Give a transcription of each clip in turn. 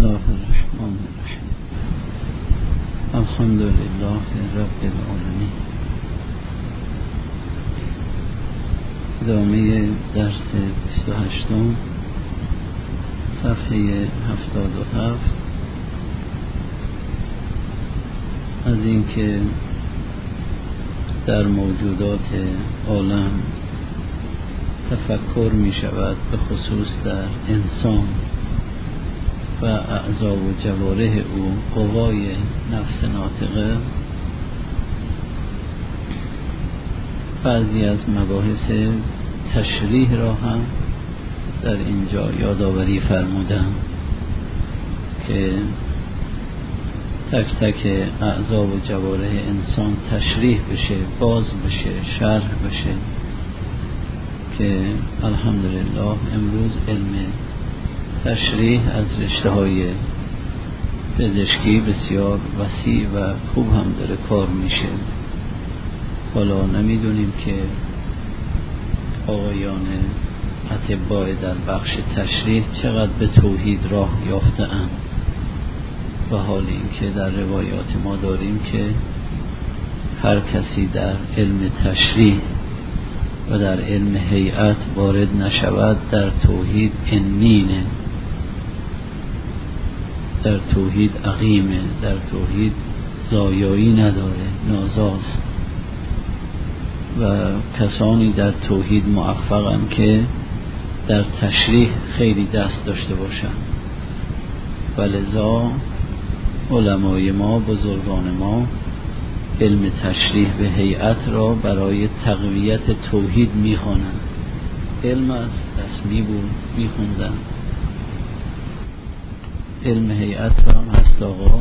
الله الرحمن الرحیم. الحمد لله رب العالمین. ادامه درس 28 صفحه 77 از اینکه در موجودات عالم تفکر می شود، به خصوص در انسان و اعضا و جوارح او، قوای نفس ناطقه. بعضی از مباحث تشریح را هم در اینجا یادآوری فرمودم که تک تک اعضا و جوارح انسان تشریح بشه، باز بشه، شرح بشه، که الحمدلله امروز علم تشریح از رشته های پزشکی بسیار وسیع و خوب هم داره کار میشه. حالا نمیدونیم که آقایان اطباء در بخش تشریح چقدر به توحید راه یافته اند، و حال این که در روایات ما داریم که هر کسی در علم تشریح و در علم هیئت وارد نشود در توحید انینه، در توحید عقیمه، در توحید زایایی نداره، نازاست. و کسانی در توحید موفقن که در تشریح خیلی دست داشته باشن، و لذا علمای ما، بزرگان ما، علم تشریح به هیئت را برای تقویت توحید میخوانند. علم از رسمی بود، میخوندن. علم هیئت را هم هست آقا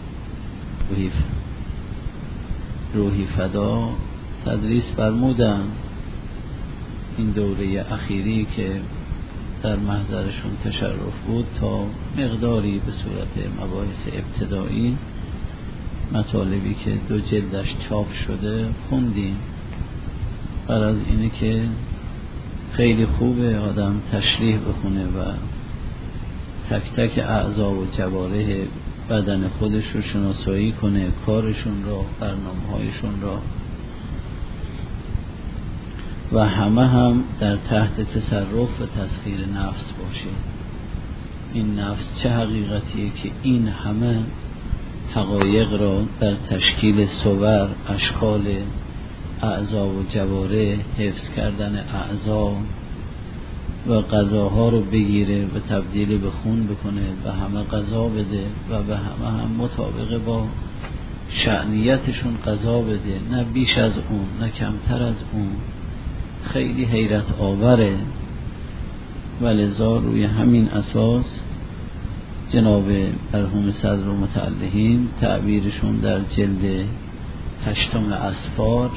روحی فدا تدریس فرمودن. این دوره اخیری که در محضرشون تشرف بود، تا مقداری به صورت مباحث ابتدایی مطالبی که 2 جلدش چاپ شده خوندیم. غرض اینه که خیلی خوبه آدم تشریح بخونه و تک تک اعضا و جوارح بدن خودش رو شناسایی کنه، کارشون را، برنامه‌هایشون را، و همه هم در تحت تصرف و تسخیر نفس باشه. این نفس چه حقیقتیه که این همه حقایق را در تشکیل صور، اشکال اعضا و جوارح، حفظ کردن اعضا و غذاها رو بگیره و تبدیل به خون بکنه، و همه غذا بده و به همه هم مطابق با شأنیتشون غذا بده، نه بیش از اون نه کمتر از اون. خیلی حیرت آوره. و لذا روی همین اساس جناب مرحوم صدر متعلهین تعبیرشون در جلد 8 اسفار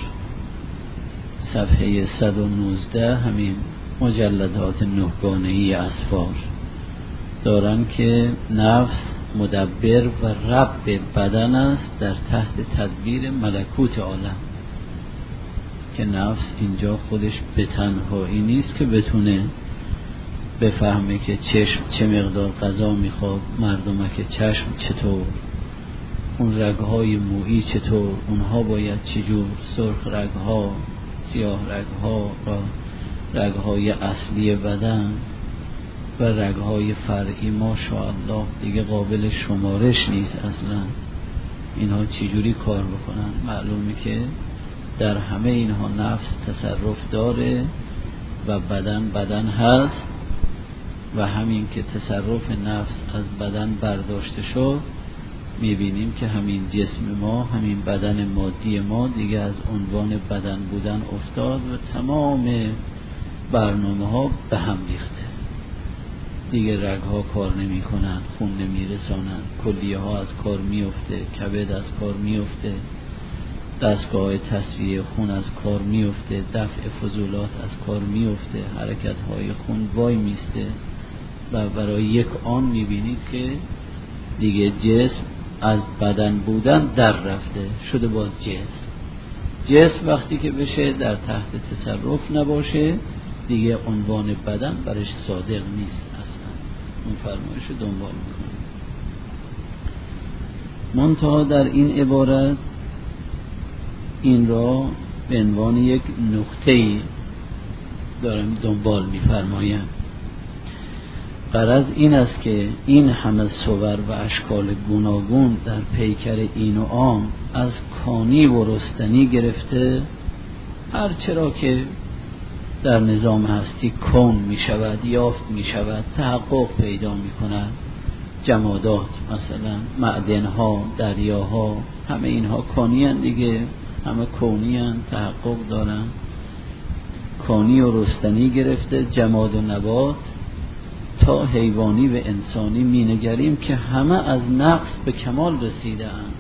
صفحه 119 همین مجلدات 9 گانه‌ای اسفار دارن که نفس مدبر و رب بدن است در تحت تدبیر ملکوت عالم. که نفس اینجا خودش به تنهایی نیست که بتونه بفهمه که چشم چه مقدار غذا میخواد، مردمک چشم چطور، اون رگهای مویی چطور، اونها باید چجور، سرخ رگها، سیاه رگها را رگهای اصلی بدن و رگهای فرعی ماشاءالله دیگه قابل شمارش نیست اصلا. اینها چجوری کار بکنن؟ معلومه که در همه اینها نفس تصرف داره و بدن هست، و همین که تصرف نفس از بدن برداشته شد، میبینیم که همین جسم ما، همین بدن مادی ما دیگه از عنوان بدن بودن افتاد و تمام برنامه ها به هم ریخته. دیگه رگ ها کار نمی کنن، خون نمی رسانن، کلیه ها از کار میفته، کبد از کار میفته، دستگاه تصفیه خون از کار میفته، دفع فضولات از کار میفته، حرکت های خون وای میسته، و برای یک آن میبینید که دیگه جسم از بدن بودن در رفته شده باز جسم وقتی که بشه در تحت تصرف نباشه دیگه عنوان بدن برش صادق نیست اصلا. اون فرمایش رو دنبال میکنه. منتها در این عبارت این را به عنوان یک نقطه‌ای دارم دنبال می‌فرمایم. غرض این است که این همه صور و اشکال گوناگون در پیکر این و آن از کانی و رستنی گرفته هر چرا که در نظام هستی کون می شود، یافت می شود، تحقق پیدا می کند. جمادات مثلا معدنها، دریاها، همه اینها کانی هستند دیگه، همه کونی هستند، تحقق دارند. کانی و رستنی گرفته جماد و نبات تا حیوانی و انسانی می نگریم که همه از نقص به کمال رسیده اند.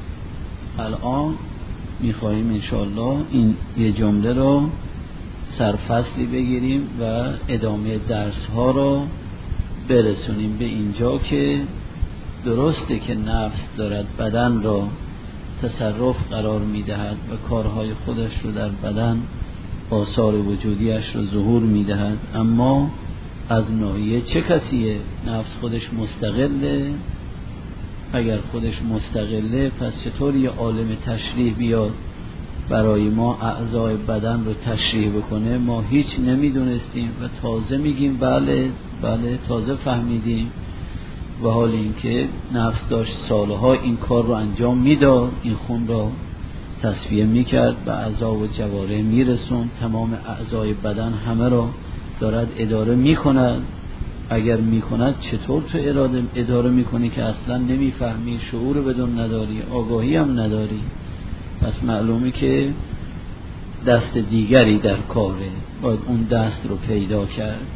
الان می خواهیم انشاءالله این یه جمله رو سرفصلی بگیریم و ادامه درس ها رو برسونیم به اینجا که درسته که نفس دارد بدن را تصرف قرار می دهد و کارهای خودش رو در بدن آثار وجودیش رو ظهور می دهد، اما از ناحیه چه کسیه؟ نفس خودش مستقله؟ اگر خودش مستقله پس چطور یه عالم تشریح بیاد برای ما اعضای بدن رو تشریح بکنه؟ ما هیچ نمیدونستیم و تازه میگیم بله تازه فهمیدیم، و حال اینکه نفس داشت سالها این کار رو انجام میداد، این خون رو تصفیه میکرد به اعضا و جوارح میرسون، تمام اعضای بدن همه رو دارد اداره میکند. اگر میکند چطور تو اداره میکنی که اصلا نمیفهمی، شعور بدون نداری، آگاهی هم نداری؟ پس معلومه که دست دیگری در کاره، باید اون دست رو پیدا کرد.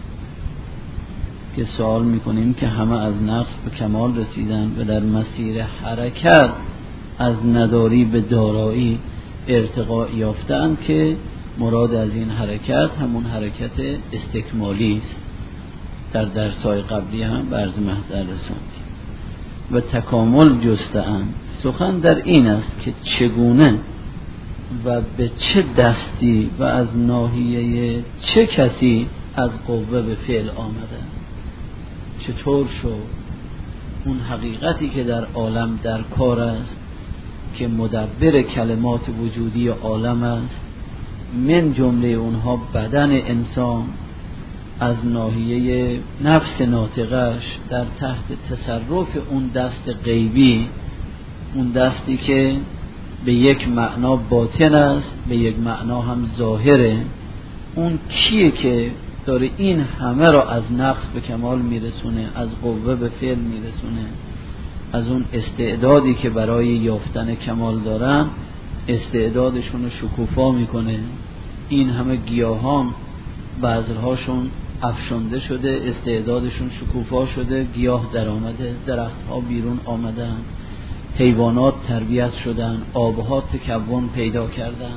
که سوال میکنیم که همه از نقص به کمال رسیدن و در مسیر حرکت از نداری به دارایی ارتقا یافتن، که مراد از این حرکت همون حرکت استکمالی است. در درس‌های قبلی هم برز محضر رسوندیم و تکامل جسته‌اند. سخن در این است که چگونه و به چه دستی و از ناحیه چه کسی از قوه به فعل آمدن، چطور شد اون حقیقتی که در عالم در کار است که مدبر کلمات وجودی عالم است، من جمله اونها بدن انسان، از ناحیه نفس ناطقش در تحت تصرف اون دست غیبی، اون دستی که به یک معنا باطن است به یک معنا هم ظاهره. اون کیه که داره این همه را از نقص به کمال میرسونه، از قوه به فعل میرسونه؟ از اون استعدادی که برای یافتن کمال دارن استعدادشون رو شکوفا میکنه. این همه گیاهان بذرهاشون افشنده شده، استعدادشون شکوفا شده، گیاه در آمده، درختها بیرون آمدن، حیوانات تربیت شدن، آبها تکون پیدا کردن،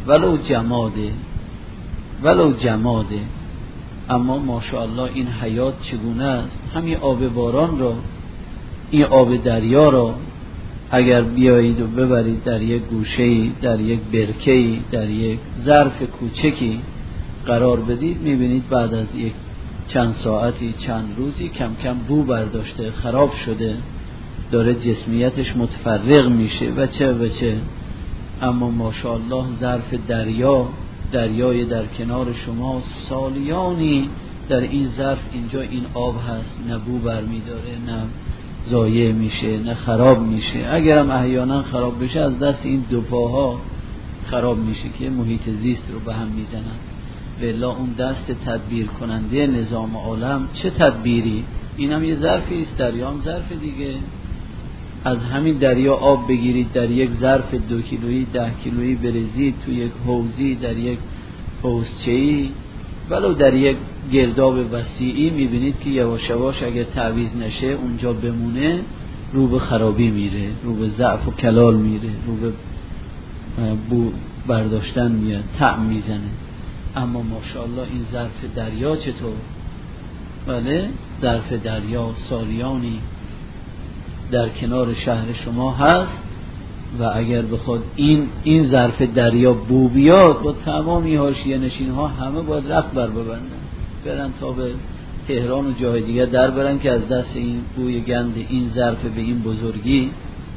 ولو جماده. اما ماشاءالله این حیات چگونه است؟ همین آب باران را، این آب دریا را اگر بیایید و ببرید در یک گوشه‌ای، در یک برکه‌ای، در یک ظرف کوچکی قرار بدید، میبینید بعد از یک چند ساعتی، چند روزی کم کم بو برداشته، خراب شده، داره جسمیتش متفرق میشه و چه. اما ماشاءالله ظرف دریای در کنار شما، سالیانی در این ظرف اینجا این آب هست، نه بو برمیداره، نه ضایع میشه، نه خراب میشه. اگرم احیانا خراب بشه از دست این دو پاها خراب میشه که محیط زیست رو به هم میزنن. بلا اون دست تدبیر کننده نظام عالم چه تدبیری؟ اینم یه ظرفی است، دریا هم ظرف دیگه. از همین دریا آب بگیرید، در یک ظرف 2 کیلویی 10 کیلویی بریزید تو یک حوضی، در یک حوضچه‌ای، ولو در یک گرداب وسیعی، میبینید که یواش یواش اگر تعویض نشه اونجا بمونه، رو به خرابی میره، رو به ضعف و کلال میره، رو به بو برداشتن میاد، طعم میزنه. اما ماشاءالله این ظرف دریا چطور؟ بله، ظرف دریا سالیانی در کنار شهر شما هست و اگر بخواد این ظرف دریا بو بیاد، با تمامی حاشیه نشین ها همه باید رفت بر ببندن، برن تا به تهران و جای دیگه در برن که از دست این بوی گند این ظرف به این بزرگی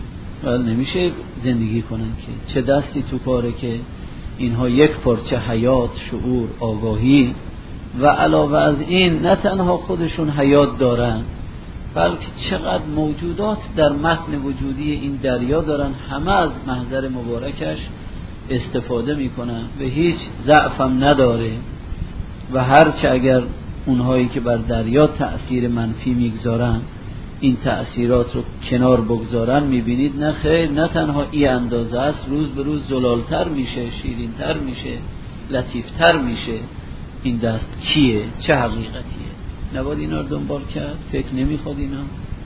ولی نمیشه زندگی کنن که. چه دستی تو کاره که اینها یک پارچه حیات، شعور، آگاهی و علاوه از این نه تنها خودشون حیات دارن بلکه چقدر موجودات در متن وجودی این دریا دارن، همه از محضر مبارکش استفاده میکنن و هیچ ضعفم نداره. و هرچه اگر اونهایی که بر دریا تأثیر منفی میگذارن این تأثیرات رو کنار بگذارن، میبینید نه خیر، نه تنها این اندازه است، روز به روز زلالتر میشه، شیرینتر میشه، لطیفتر میشه. این دست کیه؟ چه حقیقتیه؟ نباید اینا رو دنبال کرد؟ فکر نمیخواد اینا؟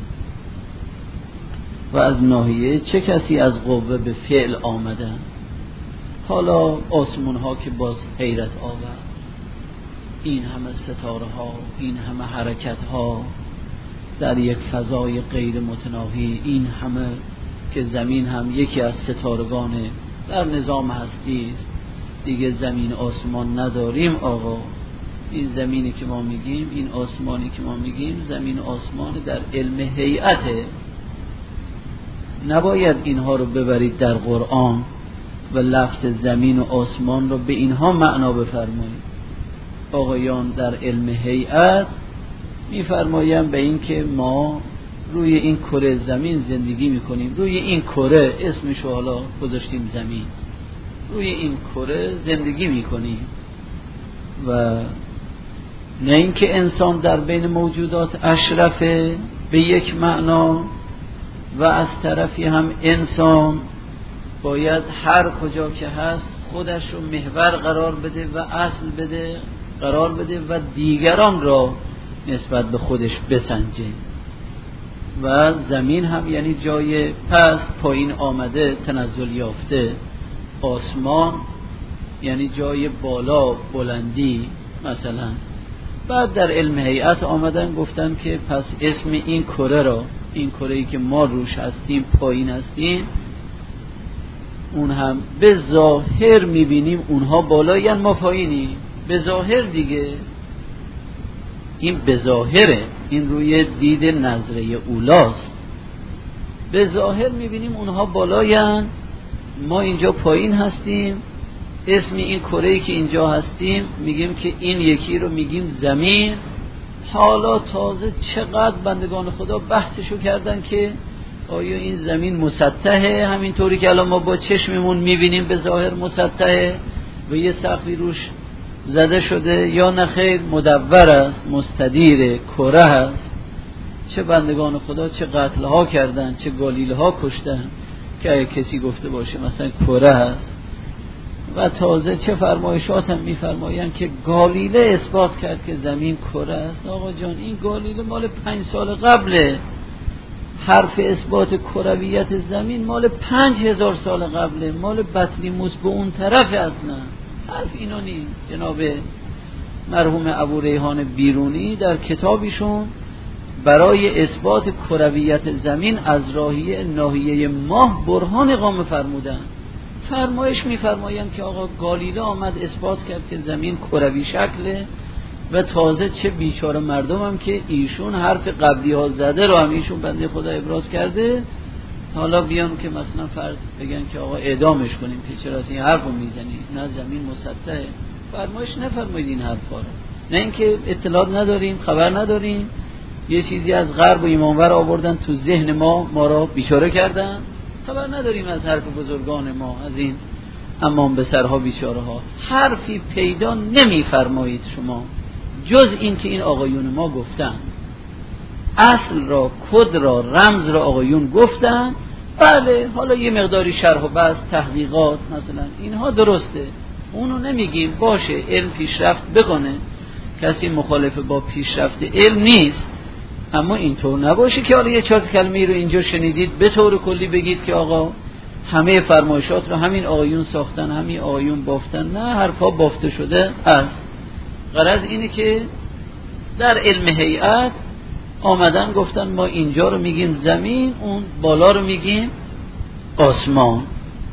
و از ناحیه چه کسی از قوه به فعل آمدن؟ حالا آسمون ها که باز حیرت آورد، این همه ستاره ها، این همه حرکت ها در یک فضای غیر متناهی، این همه که زمین هم یکی از ستارگان در نظام هستی است. دیگه زمین آسمان نداریم آقا. این زمینی که ما میگیم، این آسمانی که ما میگیم، زمین آسمان در علم هیئته. نباید اینها رو ببرید در قرآن و لفظ زمین و آسمان رو به اینها معنا بفرمایید. آقایان در علم هیئت میفرمایم به این که ما روی این کره زمین زندگی میکنیم. روی این کره، اسمشو حالا گذاشتیم زمین، روی این کره زندگی میکنیم و نه اینکه انسان در بین موجودات اشرفه به یک معنا و از طرفی هم انسان باید هر کجا که هست خودش رو محور قرار بده و اصل بده قرار بده و دیگران را نسبت به خودش بسنجه. و زمین هم یعنی جای پست، پایین آمده، تنزل یافته. آسمان یعنی جای بالا، بلندی مثلا. بعد در علم هیئت آمدن گفتن که پس اسم این کره را، این کره‌ای که ما روش هستیم، پایین هستیم، اون هم به ظاهر میبینیم اونها بالایین، ما پایینی. به ظاهر دیگه، این به ظاهره، این روی دید نظره اولاست. به ظاهر میبینیم اونها بالایین، ما اینجا پایین هستیم. اسم این کره‌ای که اینجا هستیم میگیم که این یکی رو میگیم زمین. حالا تازه چقدر بندگان خدا بحثشو کردن که آیا این زمین مسطحه همینطوری که الان ما با چشممون میبینیم به ظاهر مسطحه و یه سقفی روش زده شده، یا نه خیر مدور است، مستدیر، کره است. چه بندگان خدا چه قتلها کردن، چه گالیلها کشتن که اگه کسی گفته باشه مثلا کره است. و تازه چه فرمایشات هم میفرمایند که گالیله اثبات کرد که زمین کره است. آقا جان این گالیله مال 5 سال قبله. حرف اثبات کرویت زمین مال 5000 سال قبله، مال بطلیموس به اون طرف اصلا. حرف اینا نیست. جناب مرحوم ابو ریحان بیرونی در کتابیشون برای اثبات کرویت زمین از ناحیه ماه برهان اقامه فرمودن. فرمایش میفرمایند که آقا گالیله آمد اثبات کرد که زمین کروی شکله و تازه چه بیچاره مردم هم که ایشون حرف قبلی ها زده رو هم ایشون بنده خدا ابراز کرده، حالا بیان که مثلا فرض بگن که آقا اعدامش کنیم که چرا این حرف رو میزنی، نه زمین مسطحه. فرمایش نفرمایید این حرفا رو. نه اینکه اطلاعات نداریم، خبر نداریم، یه چیزی از غرب و ایمانور آوردن تو ذهن ما را بیچاره کردن، خبر نداریم از حرف بزرگان ما، از این امان به سرها بیچاره ها. حرفی پیدا نمیفرمایید شما جز این که این آقایون ما گفتن، اصل را، کد را، رمز را آقایون گفتن. بله حالا یه مقداری شرح و بحث، تحقیقات مثلا اینها درسته، اونو نمیگیم، باشه علم پیشرفت بکنه، کسی مخالف با پیشرفت علم نیست، اما اینطور نباشه که حالا یه 4 کلمه‌ای رو اینجا شنیدید به طور کلی بگید که آقا همه فرمایشات رو همین آقایون ساختن، همین آقایون بافتن. نه، حرفا بافته شده است. غرض اینه که در علم هیئت آمدن گفتن ما اینجا رو میگیم زمین، اون بالا رو میگیم آسمان،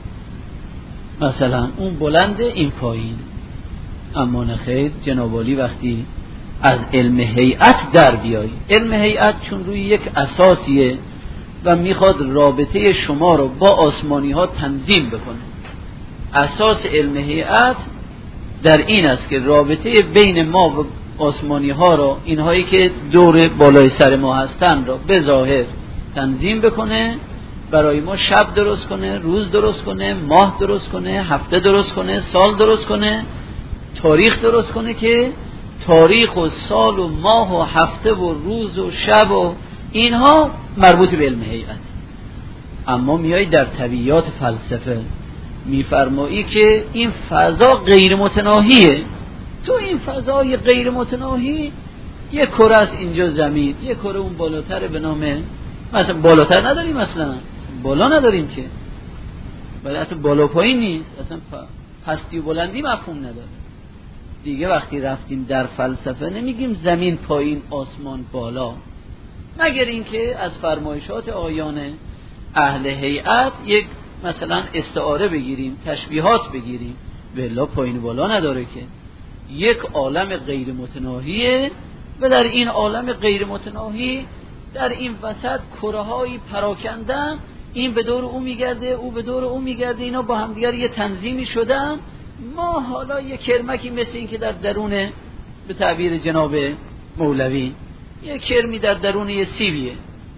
مثلا اون بلنده این پایین. اما نخیر جناب عالی وقتی از علم هیئت در بیایی، علم هیئت چون روی یک اساسیه و میخواد رابطه شما رو با آسمانی ها تنظیم بکنه. اساس علم هیئت در این است که رابطه بین ما و آسمانی ها رو، اینهایی که دور بالای سر ما هستن، رو به ظاهر تنظیم بکنه، برای ما شب درست کنه، روز درست کنه، ماه درست کنه، هفته درست کنه، سال درست کنه، تاریخ درست کنه، که تاریخ و سال و ماه و هفته و روز و شب و اینها مربوط به علم هیئت. اما میای در طبیعیات فلسفه میفرمایی که این فضا غیر متناهیه. تو این فضای غیر متناهی یک کره است، اینجا زمین، یک کره اون بالاتره به نام، مثلا بالاتر نداریم، اصلا بالا نداریم که، ولی اصلا بالا پایین نیست، اصلا پستی و بلندی مفهوم نداره دیگه. وقتی رفتیم در فلسفه نمیگیم زمین پایین آسمان بالا، مگر اینکه از فرمایشات آیان اهل هیئت یک مثلا استعاره بگیریم، تشبیهات بگیریم، ولی پایین بالا نداره که. یک عالم غیر متناهیه و در این عالم غیر متناهی در این وسط کره‌های پراکندن، این به دور او میگرده، او به دور او میگرده، اینا با هم دیگر یه تنظیمی شدن. ما حالا یه کرمکی مثل این که در درون، به تعبیر جناب مولوی، یه کرمی در درون یه سیبیه،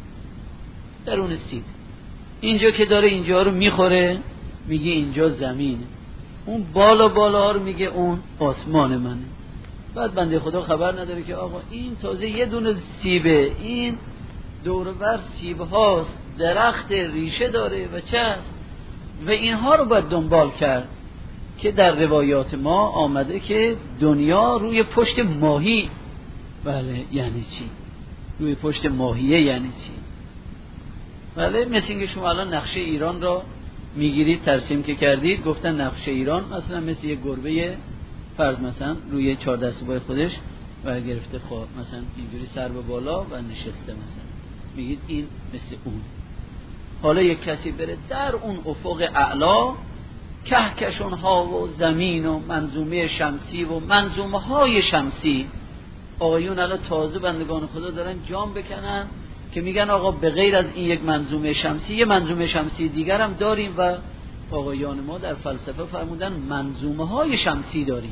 درون سیب، اینجا که داره اینجا رو میخوره میگه اینجا زمینه، اون بالا ها رو میگه اون آسمان منه. بعد بنده خدا خبر نداره که آقا این تازه یه دونه سیبه، این دور بر سیب هاست، درخت ریشه داره و چه است، و اینها رو باید دنبال کرد که در روایات ما آمده که دنیا روی پشت ماهی. بله یعنی چی؟ روی پشت ماهیه یعنی چی؟ بله مثل اینکه شما الان نقشه ایران را میگیرید، ترسیم که کردید، گفتن نقشه ایران مثلا مثل یک گربه فرض مثلا روی 4 دسته‌بای خودش و گرفته خواه مثلا اینجوری سر به بالا و نشسته، مثلا میگید این مثل اون. حالا یک کسی بره در اون افق اعلا، کهکشان ها و زمین و منظومه شمسی و منظومه های شمسی، آقایون الان تازه بندگان خدا دارن جام بکنن که میگن آقا به غیر از این یک منظومه شمسی، یه منظومه شمسی دیگر هم داریم، و آقایان ما در فلسفه فرمودن منظومه های شمسی داریم.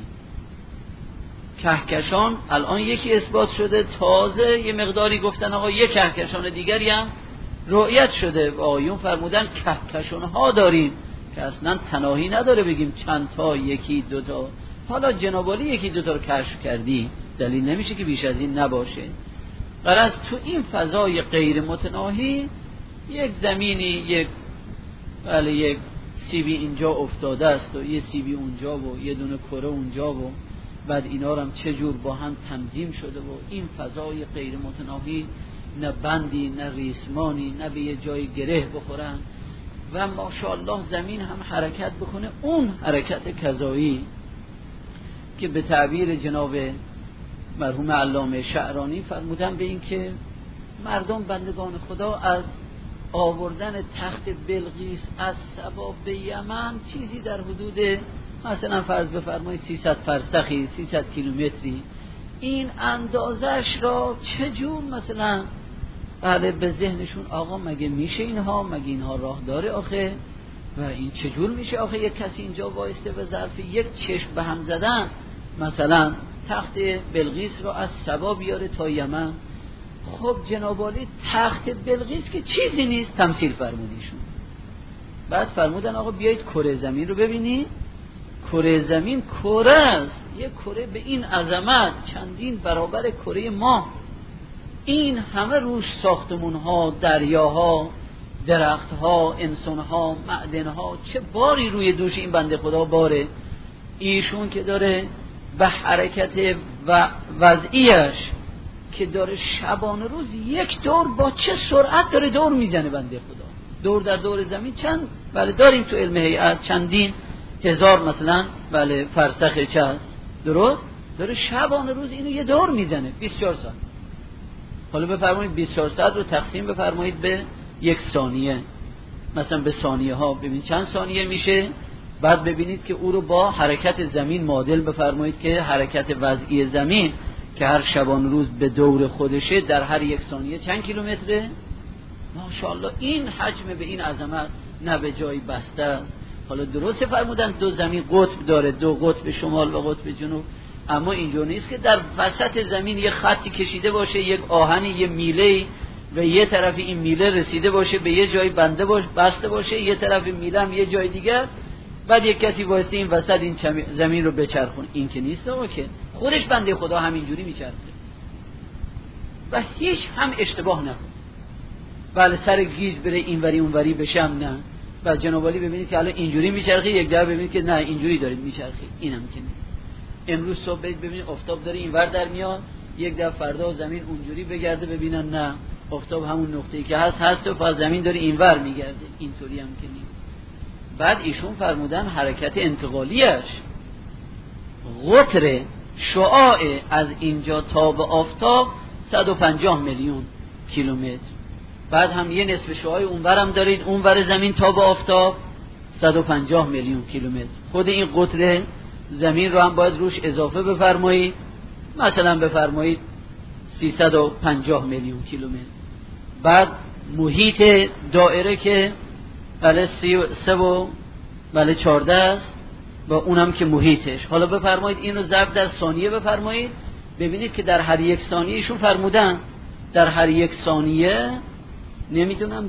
کهکشان الان یکی اثبات شده، تازه یه مقداری گفتن آقا یک کهکشان دیگری هم رؤیت شده، و آقایون فرمودن کهکشان ها داریم که اصلا تناهی نداره بگیم چند تا، یکی دو تا. حالا جناب عالی یکی دو تا رو کشف کردی، دلیل نمیشه که بیش از این نباشه. غرض تو این فضای غیر متناهی یک زمینی، یک سیبی اینجا افتاده است و یه سیبی اونجا و یه دونه کره اونجا، و بعد اینا رو هم چه جور با هم تنظیم شده، و این فضای غیر متناهی نه بندی نه ریسمانی، نه به یه جای گره بخورن، و ماشاءالله زمین هم حرکت بکنه، اون حرکت کذایی که به تعبیر جناب مرحوم علامه شعرانی فرمودن به این که مردم بندگان خدا از آوردن تخت بلقیس از سبا به یمن چیزی در حدود مثلا فرض بفرمایید 300 فرسخی، 300 کیلومتری، این اندازش را چجور مثلا بله به ذهنشون آقا مگه میشه اینها، مگه اینها راه داره آخه، و این چجور میشه آخه یک کسی اینجا وایسته به ظرف یک چشم به هم زدن مثلا تخت بلقیس رو از سبا بیاره تا یمن. خب جناب عالی تخت بلقیس که چیزی نیست، تمثیل فرمودیشون. بعد فرمودن آقا بیایید کره زمین رو ببینید، کره زمین کره است، یک کره به این عظمت چندین برابر کره ما، این همه روش ساختمون ها، دریاها، درخت ها، انسان ها، معدن ها، چه باری روی دوش این بنده خدا باره. ایشون که داره به حرکت و وضعیش که داره شبانه روز یک دور با چه سرعت داره دور میزنه بنده خدا، دور در دور زمین چند بله داریم تو علم هیئت چندین هزار مثلا بله فرسخ چند درست داره شبانه روز اینو یه دور میزنه 24 ساعت. حالا بفرمایید 24 ساعت رو تقسیم بفرمایید به یک ثانیه، مثلا به ثانیه ها ببین چند ثانیه میشه، بعد ببینید که او رو با حرکت زمین معادل بفرمایید که حرکت وضعی زمین که هر شبانه روز به دور خودشه در هر یک ثانیه چند کیلومتره؟ ماشاءالله این حجم به این عظمت نه به جایی بسته است. حالا درست فرمودن دو زمین قطب داره، دو قطب شمال و قطب جنوب، اما اینجور نیست که در وسط زمین یه خطی کشیده باشه، یک آهنی، یه میله و یه طرف این میله رسیده باشه به یه جای بسته باشه، یه طرف میله هم یه جای دیگر، بعد یک کسی واسه این وسط این زمین رو بچرخونه. این که نیست آقا، که خودش بنده خدا همینجوری میچرخه و هیچ هم اشتباه نکنه. بله سر گیج بره اینوری اونوری بشم نه. و جناب علی ببینید که الان اینجوری میچرخه، یک دفعه ببینید که نه اینجوری دارید میچرخه. اینم که نیست. امروز صبح ببینید آفتاب داره اینور در میاد، یک دفعه فردا زمین اونجوری بگرده ببینن نه آفتاب همون نقطه‌ای که هست و فاز زمین داره اینور میگرده. اینطوری هم که نیست. بعد ایشون فرمودن حرکت انتقالیش قطر شعاع از اینجا تا به آفتاب 150 میلیون کیلومتر. بعد هم یه نصف شعاع اونورم دارید، اونور زمین تا به آفتاب 150 میلیون کیلومتر. خود این قطر زمین رو هم باید روش اضافه بفرمایید، مثلا بفرمایید 350 میلیون کیلومتر. بعد محیط دایره که بله 3 و بله 14 است و اونم که محیطش. حالا بفرمایید اینو ضرب در ثانیه بفرمایید، ببینید که در هر یک ثانیه ایشون فرمودن در هر یک ثانیه نمیدونم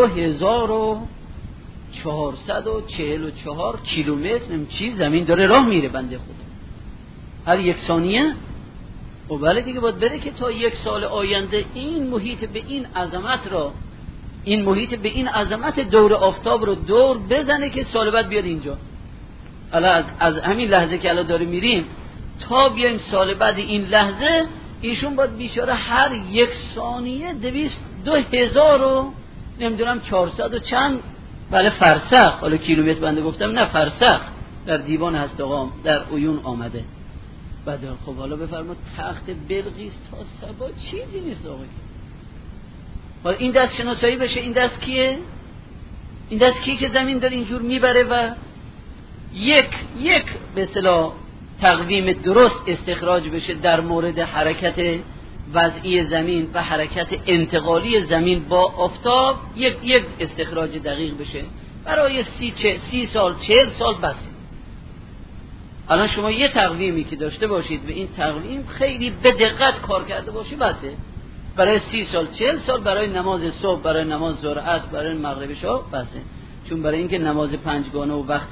2444 کیلومتر چی زمین داره راه میره بنده خدا هر یک ثانیه. و بله دیگه باید بره که تا یک سال آینده این محیط به این عظمت را، این محیط به این عظمت دور آفتاب رو دور بزنه که سال بعد بیاد اینجا. الان از همین لحظه که الان داره میریم تا بیایم سال بعد این لحظه، ایشون باید بیچاره هر یک ثانیه 22000 و نمیدونم 400 و چند بله فرسخ، حالا کیلومتر بنده گفتم نه فرسخ، در دیوان هست آقا در عیون آمده. بعد خب حالا بفرمایید تخت بلقیس تا سبا چیزی نیست آقا. حالا این دست شناسایی بشه، این دست کیه؟ این دست کیه که زمین داره اینجور میبره و یک به اصطلاح تقویم درست استخراج بشه در مورد حرکت وضعی زمین و حرکت انتقالی زمین با آفتاب، یک استخراج دقیق بشه برای 30 سال 40 سال بسه. الان شما یه تقویمی که داشته باشید و این تقویم خیلی به دقت کار کرده باشی بسه برای 30 سال 40 سال، برای نماز صبح، برای نماز ظهر عصر، برای مغرب شب بسه. چون برای اینکه نماز پنجگانه و وقت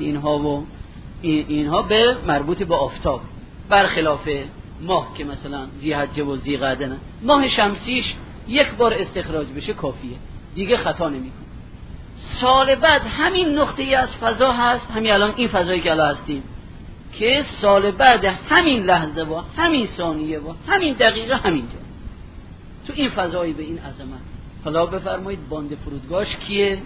اینها به مربوط به آفتاب، برخلاف ماه که مثلا ذی‌حجه و ذی‌قعده نه، ماه شمسیش یک بار استخراج بشه کافیه دیگه خطا نمیکنه. سال بعد همین نقطه‌ای از فضا هست، همین الان این فضایی که الان هستیم، که سال بعد همین لحظه و همین ثانیه و همین دقیقه همینجا تو این فضایی به این عظمت. حالا بفرمایید باند فرودگاهش کیه؟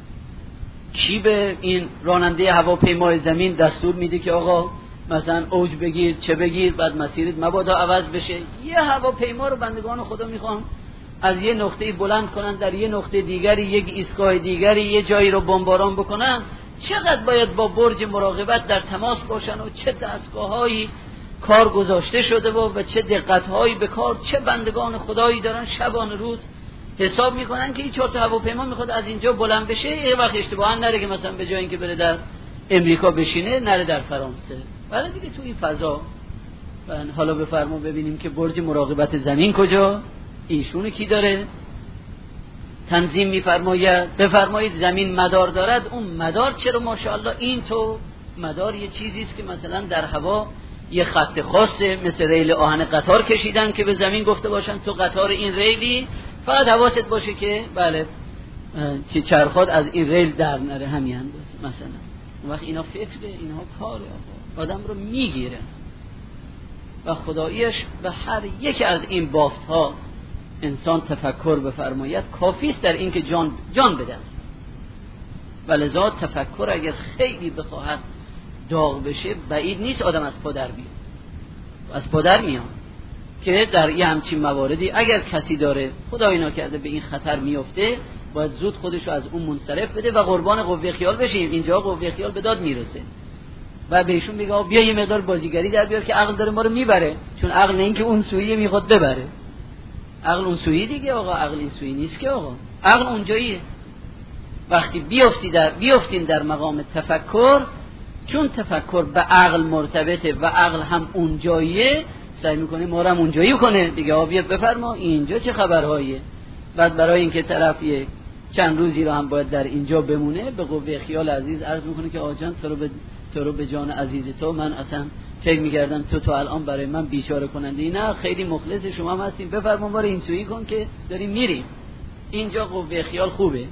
کی به این راننده هواپیمای زمین دستور میده که آقا مثلا اوج بگیر چه بگیر، بعد مسیرت مبادا عوض بشه؟ یه هواپیما رو بندگان خدا میخوان از یه نقطه بلند کنن در یه نقطه دیگری، یک ایستگاه دیگری، یه جایی رو بمباران بکنن، چقدر باید با برج مراقبت در تماس باشن و چه دستگاه‌هایی کار گذاشته شده و چه دقت‌هایی به کار، چه بندگان خدایی دارن شبانه روز حساب میکنن که این 4 تا هواپیما میخواد از اینجا بلند بشه، یه وقت اشتباها نره که مثلا به جای اینکه بره در امریکا بشینه نره در فرانسه. ولی دیگه تو این فضا حالا بفرما ببینیم که برج مراقبت زمین کجا، ایشونو کی داره تنظیم میفرماید؟ بفرمایید زمین مدار دارد، اون مدار چرا ماشاءالله این تو مدار یه چیزی است که مثلا در هوا یه خط خاصه، مثل ریل آهن قطار کشیدن که به زمین گفته باشن تو قطار این ریلی، فقط حواست باشه که بله چه چرخات از این ریل در نره، همین اندازه مثلا. اون وقت اینا فکره، اینها کاره آدم رو میگیره و خداییش به هر یک از این بافت ها انسان تفکر بفرماید کافی است در این که جان بده. ولذا تفکر اگر خیلی بخواهد داغ بشه بعید نیست آدم از پدر بیاد، از پدر میاد که در یه همچین مواردی اگر کسی داره خدای ناکرده به این خطر میفته، باید زود خودش رو از اون منصرف بده و قربان قوه خیال بشیم. اینجا قوه خیال به داد میرسه و بهشون میگه بیا یه مقدار بازیگری در بیار که عقل داره ما رو میبره، چون عقل نه این که اون سویه میخواد ببره، عقل اون سویی دیگه آقا، عقل این سویی نیست که آقا. عقل اونجاییه. وقتی بیافتیم در مقام تفکر، چون تفکر به عقل مرتبطه و عقل هم اونجاییه، سعی میکنه ما رو هم اونجایی کنه دیگه. بیاد بفرما اینجا چه خبرهاییه. بعد برای اینکه طرف چند روزی رو هم باید در اینجا بمونه، به قوه خیال عزیز عرض میکنه که آجان تو رو به جان عزیز تو من اصلا فکر می‌کردم تو الان برای من بیچاره کننده. نه، خیلی مخلص شما هم هستیم، بفرما ما رو اینجوری کن که داریم میریم. اینجا قوه خیال خوبه،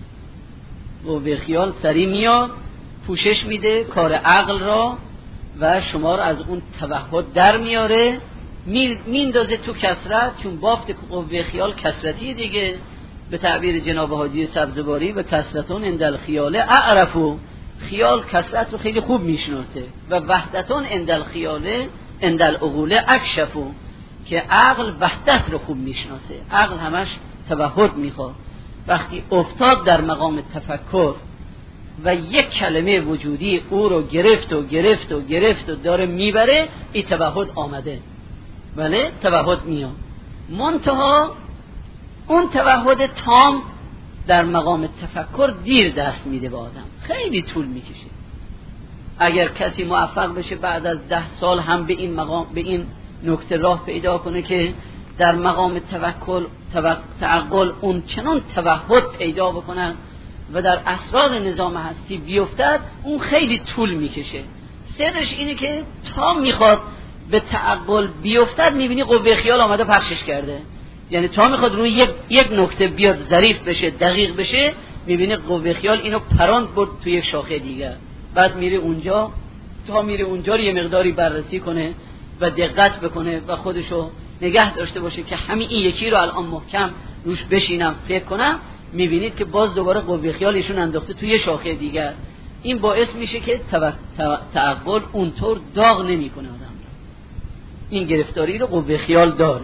قوه خیال سریع میاد پوشش میده کار عقل را و شما رو از اون توحد در میاره، میندازه تو کثرت، چون بافت قوه خیال کثرتی دیگه. به تعبیر جناب حاجی سبزواری و کثرتون اندل خیال اعرفو، خیال کثرت رو خیلی خوب میشناسه و وحدتون اندل خیاله اندل عقوله اکشفو، که عقل وحدت رو خوب میشناسه. عقل همش توحد میخواد. وقتی افتاد در مقام تفکر و یک کلمه وجودی او رو گرفت و داره میبره، این توحد آمده. بله توحد میاد، منتها اون توحد تام در مقام تفکر دیر دست میده به آدم، خیلی طول میکشه. اگر کسی موفق بشه بعد از 10 سال هم به این مقام، به این نکته راه پیدا کنه که در مقام تعقل اون چنان توحد پیدا بکنن و در اسرار نظام هستی بیفتد، اون خیلی طول میکشه. سرش اینه که تا میخواد به تعقل بیفتد، میبینی قوه خیال آمده پخشش کرده. یعنی تا میخواد روی یک نکته بیاد ظریف بشه، دقیق بشه، میبینی قوه خیال اینو پراند برد توی یک شاخه دیگر. بعد میره اونجا، تا میره اونجا رو یه مقداری بررسی کنه و دقت بکنه و خودشو نگه داشته باشه که همین این یکی رو الان محکم روش بشینم فکر کنم، میبینید که باز دوباره قوه خیال ایشون انداخته توی شاخه دیگر. این باعث میشه که تعقل اونطور داغ نمیکنه آدم. این گرفتاری رو قوه خیال داره.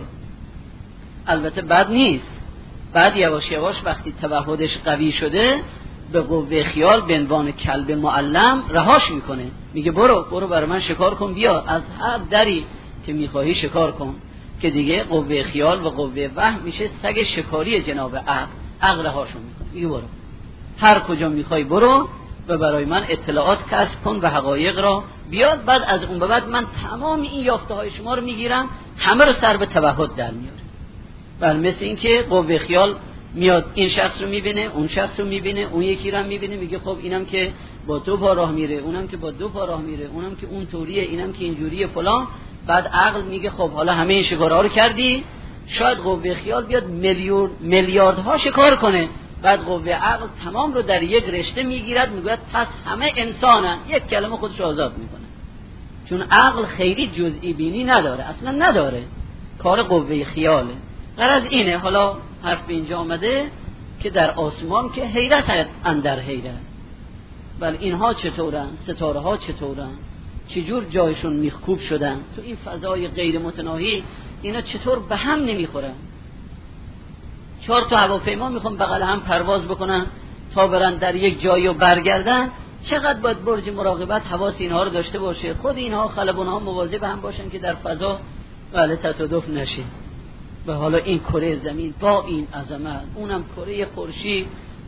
البته بد نیست. بعد یواش یواش وقتی توحدش قوی شده، به قوه خیال به عنوان کلب معلم رهاش میکنه، میگه برو برای من شکار کن، بیا از هر دری که میخواهی شکار کن. که دیگه قوه خیال و قوه وهم میشه سگ شکاری جناب عقل رهاشو میکنه، میگه برو هر کجا میخوای برو و برای من اطلاعات کسب کن و حقایق را بیاد. بعد از اون به بعد من تمام این یافته های شما رو میگیرم، همه رو سر به توحد در میاره. بل مثل این که قوه خیال میاد این شخص رو میبینه، اون شخص رو میبینه، اون یکی رو میبینه، میگه خب اینم که با 2 پا راه میره، اونم که با 2 پا راه میره، اونم که اون طوریه، اینم که اینجوریه فلان. بعد عقل میگه خب حالا همه این شکارها رو کردی، شاید قوه خیال بیاد میلیاردها شکار کنه. بعد قوه عقل تمام رو در یک رشته میگیرد، میگوید پس همه انسانن، یک کلمه خودش آزاد میکنه. چون عقل خیلی جزئی بینی نداره، اصلا نداره، کار قوه خیاله. غرض اینه، حالا حرف به اینجا آمده که در آسمان که حیرت اندر حیرت. بل اینها چطورن؟ ستاره ها چطورن؟ چجور جایشون میخکوب شدن؟ تو این فضای غیر متناهی اینا چطور به هم نمیخورن؟ 4 تا هواپیما میخوان بغل هم پرواز بکنن تا برن در یک جایی و برگردن. چقدر باید برج مراقبت حواس اینها رو داشته باشه، خود اینها خلبانها مواظب هم باشن که در فضا تصادف نشه. و حالا این کره زمین با این عظمت، اونم کره خورشید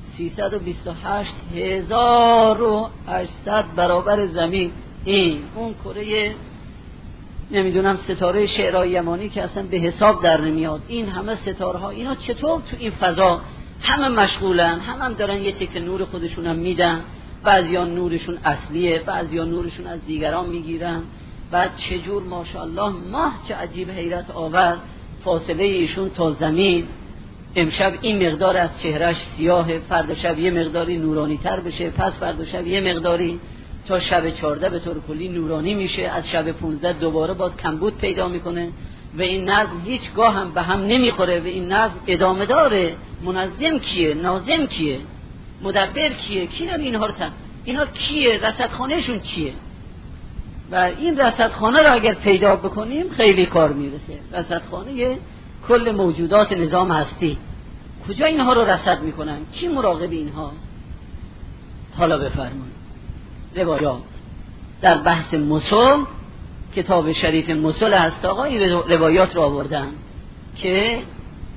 328,800 برابر زمین، این اون کره نمیدونم ستاره شعرهای یمانی که اصلا به حساب در نمیاد. این همه ستاره ها اینا چطور تو این فضا همه مشغولن، هم دارن یه تکه نور خودشون هم میدن، بعضیا نورشون اصلیه، بعضیا نورشون از دیگران میگیرن. بعد چجور ماشاءالله ماه چه عجیب حیرت آور، فاصله ایشون تا زمین امشب این مقدار از چهرش سیاه، فردا شب یه مقداری نورانی تر بشه، پس فردا شب یه مقداری، تا شب 14 به طور کلی نورانی میشه، از شب 15 دوباره باز کمبود پیدا میکنه و این نظم هیچگاه هم به هم نمیخوره و این نظم ادامه داره. منظم کیه؟ ناظم کیه؟ مدبر کیه؟ کی داره اینها رو اینا کیه؟ رصدخانهشون کیه؟ و این رصدخانه رو اگر پیدا بکنیم خیلی کار میرسه. رصدخانه کل موجودات نظام هستی، کجا اینها رو رصد میکنن؟ کی مراقب اینهاست؟ حالا بفرمایید. روایات در بحث مسل، کتاب شریف مسل هست آقا، این روایات رو آوردن که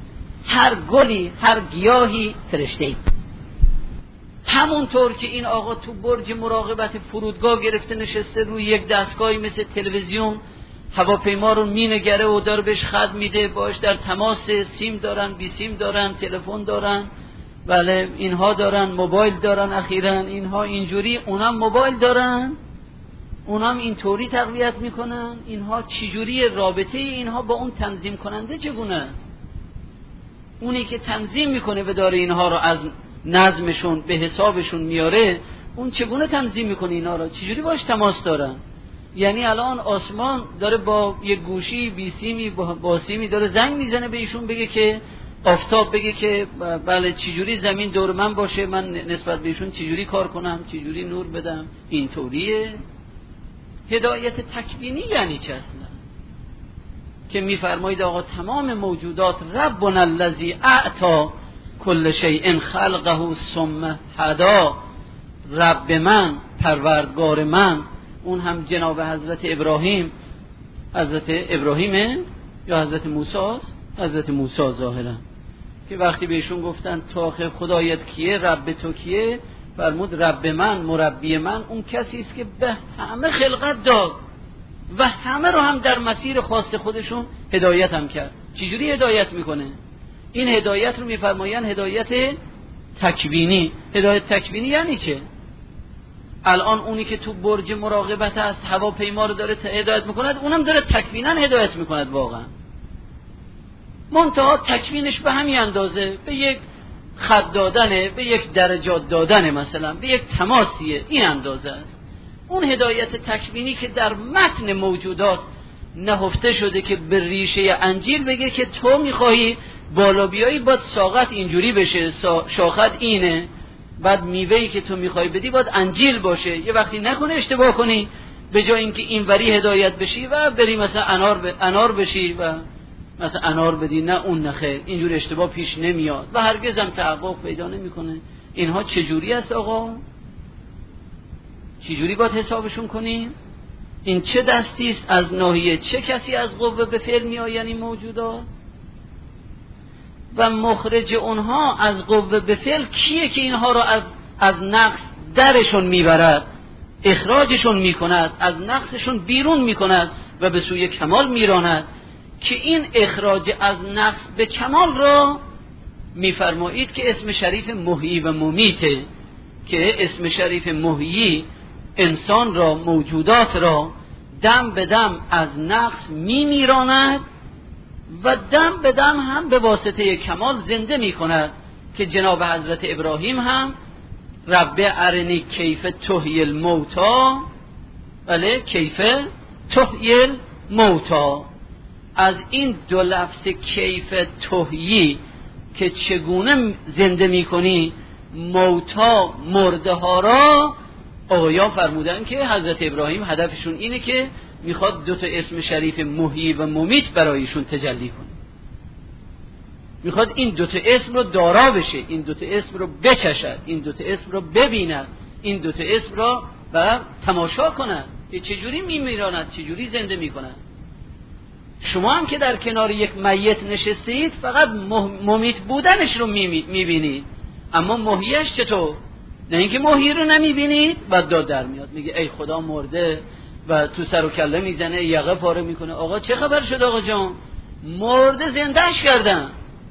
هر گلی، هر گیاهی فرشته‌ای. همونطور که این آقا تو برج مراقبت فرودگاه گرفته نشسته روی یک دستگاهی مثل تلویزیون، هواپیما رو مینگره و داره بهش خط میده، باش در تماس، سیم دارن، بی سیم دارن، تلفن دارن، بله اینها دارن، موبایل دارن، اخیراً اینها اینجوری، اونم موبایل دارن، اونم اینطوری تقویت میکنن. اینها چجوری رابطه اینها با اون تنظیم کننده چگونه است؟ اونی که تنظیم میکنه و داره اینها رو از نظمشون به حسابشون میاره، اون چگونه تنظیم میکنه اینا رو؟ چجوری باش تماس دارن؟ یعنی الان آسمان داره با یک گوشی بی سیمی با سیمی داره زنگ میزنه به ایشون، بگه که آفتاب بگه که بله چجوری زمین دور من باشه، من نسبت به ایشون چجوری کار کنم، چجوری نور بدم. اینطوریه هدایت تکوینی. یعنی چه اصلا؟ که میفرمایید آقا تمام موجودات ربنا الذی اعطی کل شیء خلقه ثم هدی، رب من، پروردگار من، اون هم جناب حضرت ابراهیم. حضرت ابراهیمه یا حضرت موسی است؟ حضرت موسی ظاهرا، که وقتی بهشون گفتن تو آخه خدایت کیه، رب تو کیه، فرمود رب من، مربی من اون کسی است که به همه خلقت داد و همه رو هم در مسیر خاص خودشون هدایت هم کرد. چجوری هدایت میکنه؟ این هدایت رو میفرمایند هدایت تکوینی. هدایت تکوینی یعنی چه؟ الان اونی که تو برج مراقبت هست، هواپیما رو داره هدایت میکند، اونم داره تکوینا هدایت میکند واقعا. منتها تکوینش به همین اندازه، به یک خط دادنه، به یک درجات دادنه، مثلا به یک تماسیه، این اندازه است. اون هدایت تکوینی که در متن موجودات نهفته شده که به ریشه انجیل بگه که تو میخواهی بالا بیایی باید ساقت اینجوری بشه، شاخت اینه، بعد میوهی که تو میخوای بدی باید انجیل باشه. یه وقتی نکنه اشتباه کنی، به جای اینکه اینوری هدایت بشی و بری مثلا انار بشی و مثلا انار بدی، نه اون نخیر، اینجوری اشتباه پیش نمیاد و هرگز هم تحقق پیدا نمیکنه. اینها چجوری است آقا؟ چجوری باید حسابشون کنیم؟ این چه دستی است؟ از ناحیه چه کسی از قوه به فعل میآیند این موجودات؟ و مخرج اونها از قوه به فعل کیه که اینها را از نقص درشون میبرد، اخراجشون میکند، از نقصشون بیرون میکند و به سوی کمال میراند؟ که این اخراج از نقص به کمال را میفرمایید که اسم شریف محیی و ممیته، که اسم شریف محیی انسان را، موجودات را دم به دم از نقص میراند و دم به دم هم به واسطه کمال زنده می کند. که جناب حضرت ابراهیم هم رب ارنی کیف تحیی الموتا، بله کیف تحیی الموتا، از این دو لفظ کیف تحیی که چگونه زنده می کنی موتا، مرده ها را، آقایان فرمودن که حضرت ابراهیم هدفشون اینه که میخواد دو تا اسم شریف محیی و ممیت برایشون تجلی کنه، میخواد این دو تا اسم رو دارا بشه، این دو تا اسم رو بچشد، این دو تا اسم رو ببیند، این دو تا اسم رو و تماشا کند که چجوری میمیراند، چجوری زنده میکنند. شما هم که در کنار یک میت نشستید فقط ممیت بودنش رو میبینید، اما محییش چطور؟ نه اینکه محیی رو نمیبینید بعد داد در میاد میگه ای خدا مرده و تو سر و کله میزنه، یقه پاره میکنه. آقا چه خبر شد آقا جان؟ مرده زندهش کردن،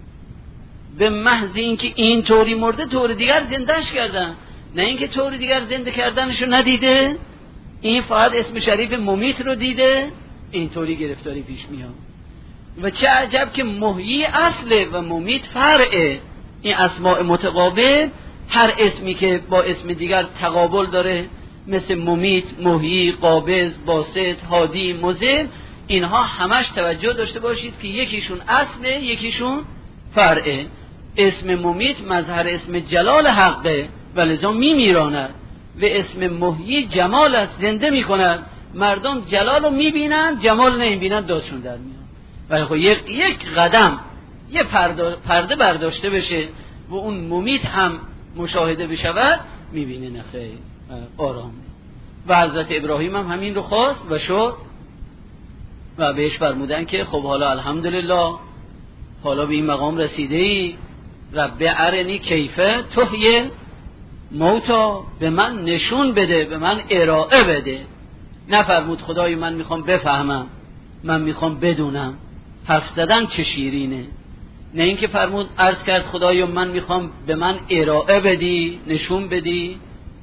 به محض اینکه این طوری مرده طور دیگر زندهش کردن، نه اینکه طور دیگر زنده کردنشو ندیده، این فقط اسم شریف ممیت رو دیده، اینطوری گرفتاری پیش میاد. و چه عجب که محیی اصله و ممیت فرعه. این اسماء متقابل، هر اسمی که با اسم دیگر تقابل داره، مثل ممیت، محیی، قابض، باسط، هادی، مضل، اینها همش توجه داشته باشید که یکیشون اصله، یکیشون فرعه. اسم ممیت مظهر اسم جلال حقه و لذا میراند و اسم محیی جمال است، زنده میکند. مردم جلال رو میبینن، جمال نمیبینن، دادشون در میاد. ولی خب یک قدم، یه پرده برداشته بشه و اون ممیت هم مشاهده بشود، میبینه نخیر آرامه. و حضرت ابراهیم هم همین رو خواست و شد و بهش فرمودن که خب حالا الحمدلله، حالا به این مقام رسیده ای رب ارنی کیفه تحیی موتا، به من نشون بده، به من ارائه بده. نفرمود خدای من میخوام بفهمم، من میخوام بدونم حرف زدن چه شیرینه. نه اینکه فرمود عرض کرد خدایا من میخوام به من ارائه بدی، نشون بدی.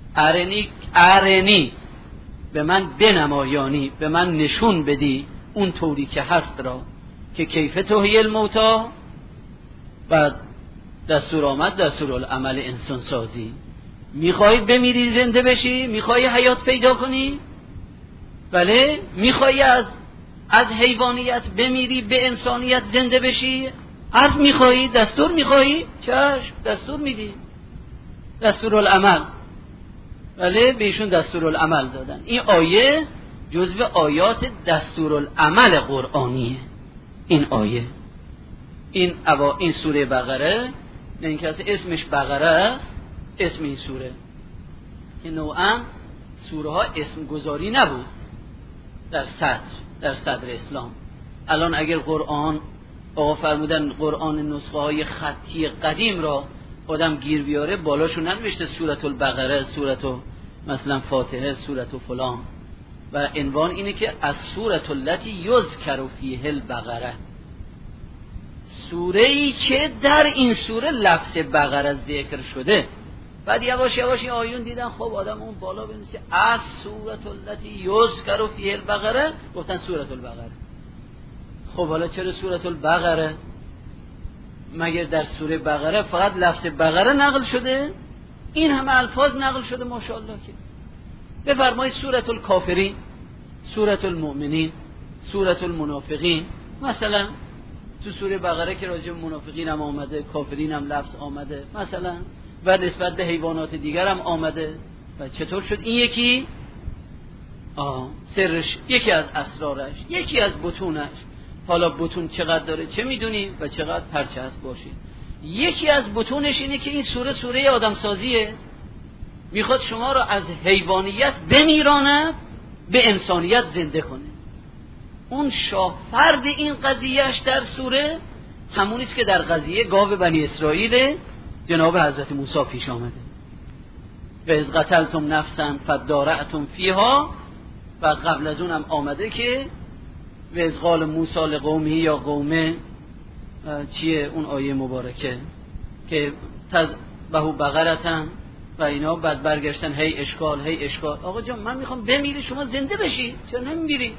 ارنی به من بنمایانی، به من نشون بدی اون طوری که هست را، که کیف تحیی الموتا. و دستور آمد دستور العمل انسان سازی. میخوای بمیری زنده بشی؟ میخوای حیات پیدا کنی؟ بله. میخوای از حیوانیت بمیری به انسانیت زنده بشی؟ عرض میخوایی؟ دستور میخوایی؟ چشم، دستور میدی. دستور العمل. بله، بهشون دستور العمل دادن. این آیه جزو آیات دستور العمل قرآنیه. این آیه، این سوره بقره، نه اینکه اسمش بقره است، اسم این سوره که نوعا سوره ها اسم گذاری نبود در صدر اسلام. الان اگر قرآن آقا فرمودن قرآن نسخه های خطی قدیم را آدم گیر بیاره، بالاشو ننوشته سورة البقره، سورة مثلا فاتحه، سورة فلان، و عنوان اینه که از سورة التي یذکر فیها البقره، سوره ای که در این سوره لفظ بقره ذکر شده. بعد یواش یواش آیون دیدن خب آدم اون بالا بنویسه از سورة التي یذکر فیها البقره، گفتن سورة البقره. خب حالا چرا سورة البقره؟ مگر در سوره بقره فقط لفظ بقره نقل شده؟ این همه الفاظ نقل شده ماشاءالله. که بفرمایید سورة الکافرین، سورة المؤمنین، سورة المنافقین. مثلا تو سوره بقره که راجع به منافقین هم آمده، کافرین هم لفظ آمده مثلا، و نسبت به حیوانات دیگر هم آمده. و چطور شد این یکی سرش، یکی از اسرارش، یکی از بطونش. حالا بطون چقدر داره چه میدونیم و چقدر پرچه هست باشید. یکی از بطونش اینه که این سوره آدم سازیه، میخواد شما را از حیوانیت بمیراند به انسانیت زنده کنه. اون شاه فرد این قضیهش در سوره همونیست که در قضیه گاو بنی اسرائیل جناب حضرت موسی پیش آمده. و از قتلتم نفسا فادارأتم فیها، و قبل از اونم آمده که و از قال موسی لقومه، یا قومه چیه اون آیه مبارکه که تذبحوا بقرة و اینا، بعد برگشتن هی اشکال. آقا جان من میخوام بمیری شما زنده بشی، چرا نمیمیری؟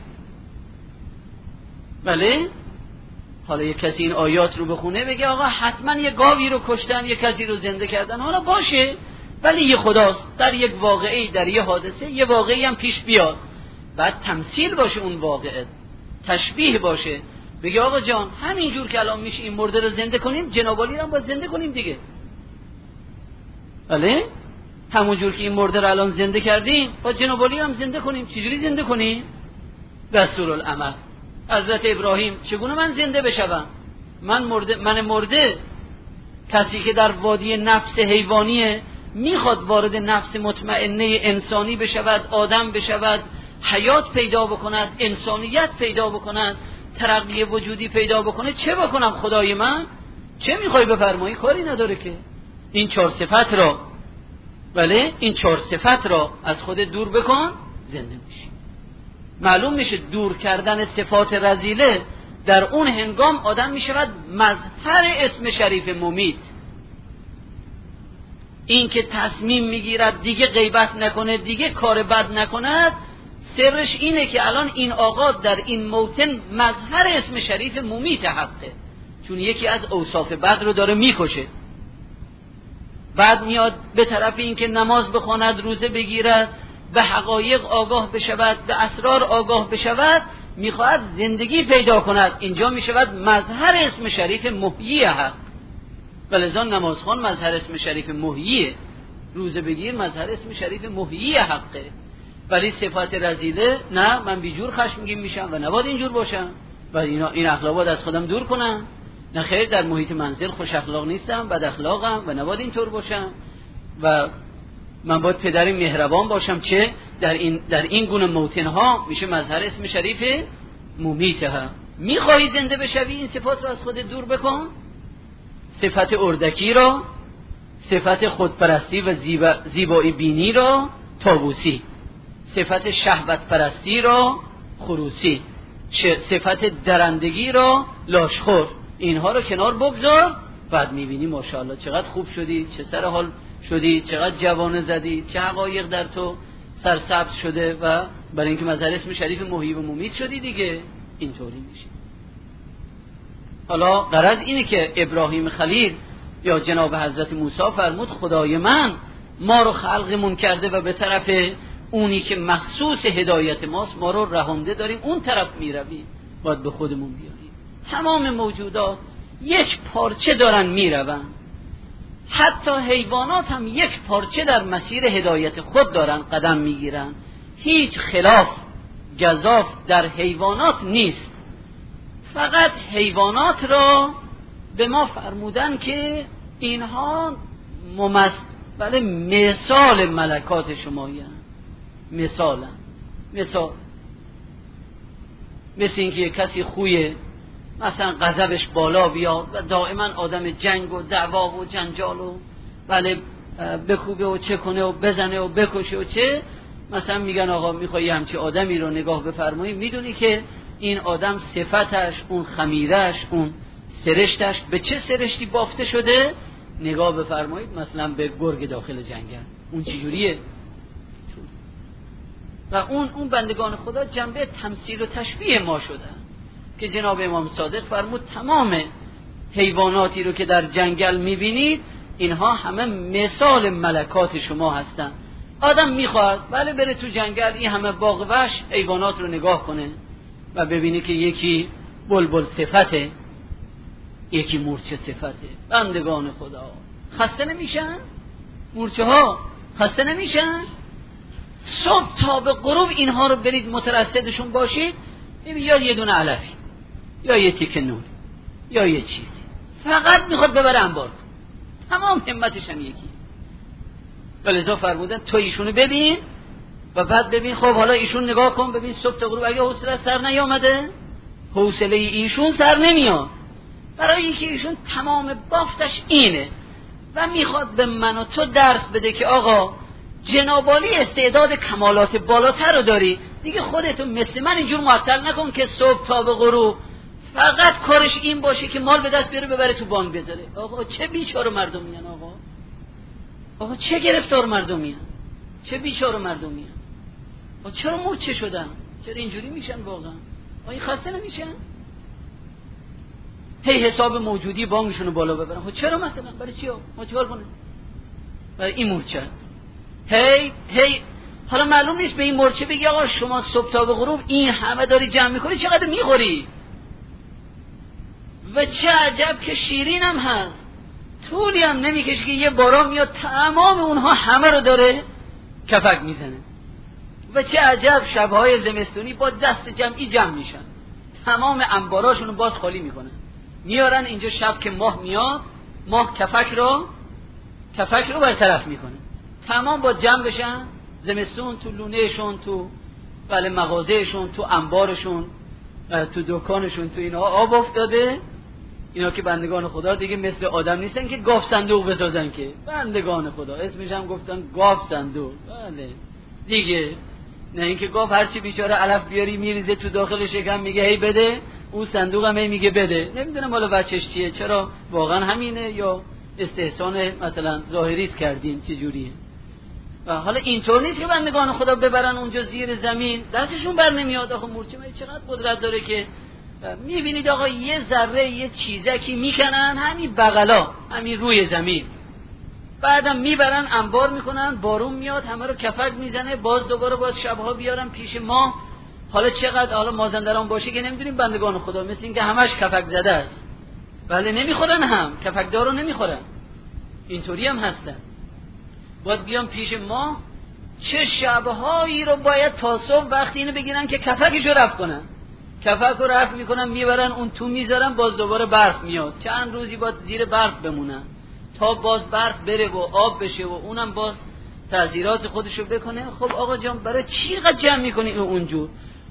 بله. حالا یک کسی این آیات رو بخونه بگه آقا حتما یه گاوی رو کشتن، یه کسی رو زنده کردن، حالا باشه، ولی یه خداست در یک واقعی، در یه حادثه یه واقعی هم پیش بیاد، بعد تمثیل باشه اون واقعه، تشبیه باشه، بگه آقا جان همینجور که الان میشه این مرده رو زنده کنیم، جنابالی رو هم باید زنده کنیم دیگه. بله، همونجور که این مرده رو الان زنده کردیم باید جنابالی هم زنده کنیم. چجوری زنده کنیم؟ دستور العمل. حضرت ابراهیم چگونه من زنده بشوم؟ من مرده، کسی که در وادی نفس حیوانیه میخواد وارد نفس مطمئنه انسانی بشود، آدم بشود، حیات پیدا بکند، انسانیت پیدا بکند، ترقی وجودی پیدا بکنه. چه بکنم خدای من؟ چه میخوای بفرمایی؟ کاری نداره که این 4 صفت را، بله این 4 صفت را از خود دور بکن، زنده میشی. معلوم میشه دور کردن صفات رذیله در اون هنگام آدم میشود مظهر اسم شریف ممیت. این که تصمیم میگیرد دیگه غیبت نکنه، دیگه کار بد نکند، سرش اینه که الان این آقا در این موطن مظهر اسم شریف ممیت حقه، چون یکی از اوصاف بد رو داره میکشه. بعد میاد به طرف این که نماز بخواند، روزه بگیرد، به حقایق آگاه بشود، به اسرار آگاه بشود، میخواهد زندگی پیدا کند. اینجا میشود مظهر اسم شریف محیی حق. ولذا نمازخوان مظهر اسم شریف محییه، روزه بگیر مظهر اسم شریف محیی حقه. ولی صفات رذیله نه، من بیجور خشمگین میشم و نباید اینجور باشم و این اخلاقات از خودم دور کنم. نه خیر، در محیط منزل خوش اخلاق نیستم، بد اخلاقم و نباید اینطور باشم و من باید پدری مهربان باشم. چه در این گونه موطن ها میشه مظهر اسم شریف ممیت ها. میخوای زنده بشوی این صفات رو از خودت دور بکن. صفت اردکی رو، صفت خودپرستی و زیبایی بینی رو طاووسی، صفت شهوت پرستی رو خروسی، صفت درندگی رو لاشخور. اینها رو کنار بگذار، بعد میبینی ماشاءالله چقدر خوب شدی، چه سر حال شدی، چقدر جوانه زدی، چه حقایق در تو سرسبز شده و برای اینکه مثلا اسم شریف محیی و ممیت شدی دیگه. اینطوری میشه. حالا غرض اینه که ابراهیم خلیل یا جناب حضرت موسی فرمود خدای من ما رو خلقمون کرده و به طرف اونی که مخصوص هدایت ماست ما رو رهانده داریم، اون طرف میرویم، باید به خودمون بیاریم. تمام موجودات یک پارچه دارن میرون، حتی حیوانات هم یک پارچه در مسیر هدایت خود دارن قدم میگیرن. هیچ خلاف گزاف در حیوانات نیست. فقط حیوانات را به ما فرمودن که اینها بله مثال ملکات شمایی هم. مثال مثل اینکه کسی خویه مثلا غضبش بالا بیاد و دائما آدم جنگ و دعوا و جنجال و بله بکوبه و چه کنه و بزنه و بکشه و چه، مثلا میگن آقا میخوایی همچی آدمی رو نگاه بفرمایی، میدونی که این آدم صفتش، اون خمیرش، اون سرشتش به چه سرشتی بافته شده، نگاه بفرمایید مثلا به گرگ داخل جنگل اون چجوریه. و اون بندگان خدا جنبه تمثیل و تشبیه ما شدن که جناب امام صادق فرمود تمام حیواناتی رو که در جنگل میبینید اینها همه مثال ملکات شما هستن. آدم میخواد بله بره تو جنگل این همه باغ وحش حیوانات رو نگاه کنه و ببینه که یکی بلبل صفته، یکی مورچه صفته. بندگان خدا خسته نمیشن؟ مورچه ها خسته نمیشن؟ صبح تا به غروب اینها رو برید مترصدشون باشید، یا یه دونه علفی یا یه تیکه نون یا یه چیزی فقط میخواد ببره انبار، تمام همتش هم یکی. ولذا فرمودن تو ایشونو ببین و بعد ببین خب حالا ایشون نگاه کن ببین صبح تا غروب اگه حوصله سر نیامده، حوصله ایشون سر نمیاد، برای اینکه ایشون تمام بافتش اینه و میخواد به من و تو درس بده که آقا جنابالی استعداد کمالات بالاتر رو داری دیگه، خودتو مثل من اینجور معطل نکن که صبح تا به غروب فقط کارش این باشه که مال به دست بیاره ببره تو بانک بذاره. آقا چه بیچاره مردمیان، آقا چه گرفتار مردمیان، چه بیچاره مردمیان. آقا چرا مورچه شدن؟ چرا اینجوری میشن واقعا؟ آقا خسته نمیشن؟ هی حساب موجودی بانکشونو بالا ببرن. خب چرا مثلا؟ برای چی؟ ما چیکار کنیم؟ برای این مورچه. هی حالا معلوم نیست به این مورچه بگی آقا شما صبح تا به غروب این همه داری جمع میکنی چقدر میخوری؟ و چه عجب که شیرین هم هست، طولی هم نمیکشه که یه باران میاد تمام اونها همه رو داره کفک میزنه. و چه عجب شبهای زمستونی با دست جمعی جمع میشن، تمام انباراشون رو باز خالی میکنن، میارن اینجا شب که ماه میاد، ماه کفک رو برطرف میکنه، تمام با جمع بشن زمستون تو لونهشون، تو بله مغازهشون، تو انبارشون، تو دکانشون، تو اینا آب افتاده. اینا که بندگان خدا دیگه مثل آدم نیستن که گاف صندوق بسازن، که بندگان خدا اسمش هم گفتن گاف صندوق. بله دیگه، نه اینکه گاف هرچی بیچاره علف بیاری میریزه تو داخل شکم میگه هی بده، اون صندوق هم میگه بده. نمیدونم حالا بچش چیه، چرا واقعا همینه یا استحسان مثلا ظاهریت کردیم چه جوریه. و حالا اینطور نیست که بندگان خدا ببرن اونجا زیر زمین دستشون بر نمیاد. آخه مورچه چقدر قدرت داره که میبینید آقا یه ذره یه چیزکی میکنن همین بغلا، همین روی زمین، بعدم میبرن انبار میکنن، بارون میاد همه رو کفک میزنه، باز دوباره باز شبها بیارن پیش ما. حالا چقدر حالا مازندران باشه که نمیدونیم بندگان خدا مثل این که همش کفک زده است، بله نمیخورن، هم کفکدارو نمیخورن، اینطوری هم هستن. باید بیان پیش ما، چه شبهایی رو باید تا صبح وقتی اینو بگیرن که کفکشو رفت کنن، کفک رو رفت میکنن میبرن اون تو میذارن، باز دوباره برف میاد، چند روزی باید زیر برف بمونن تا باز برف بره و آب بشه و اونم باز تأثیرات خودشو بکنه. خب آقا جان برای چی قد جمع میکنی اونجور؟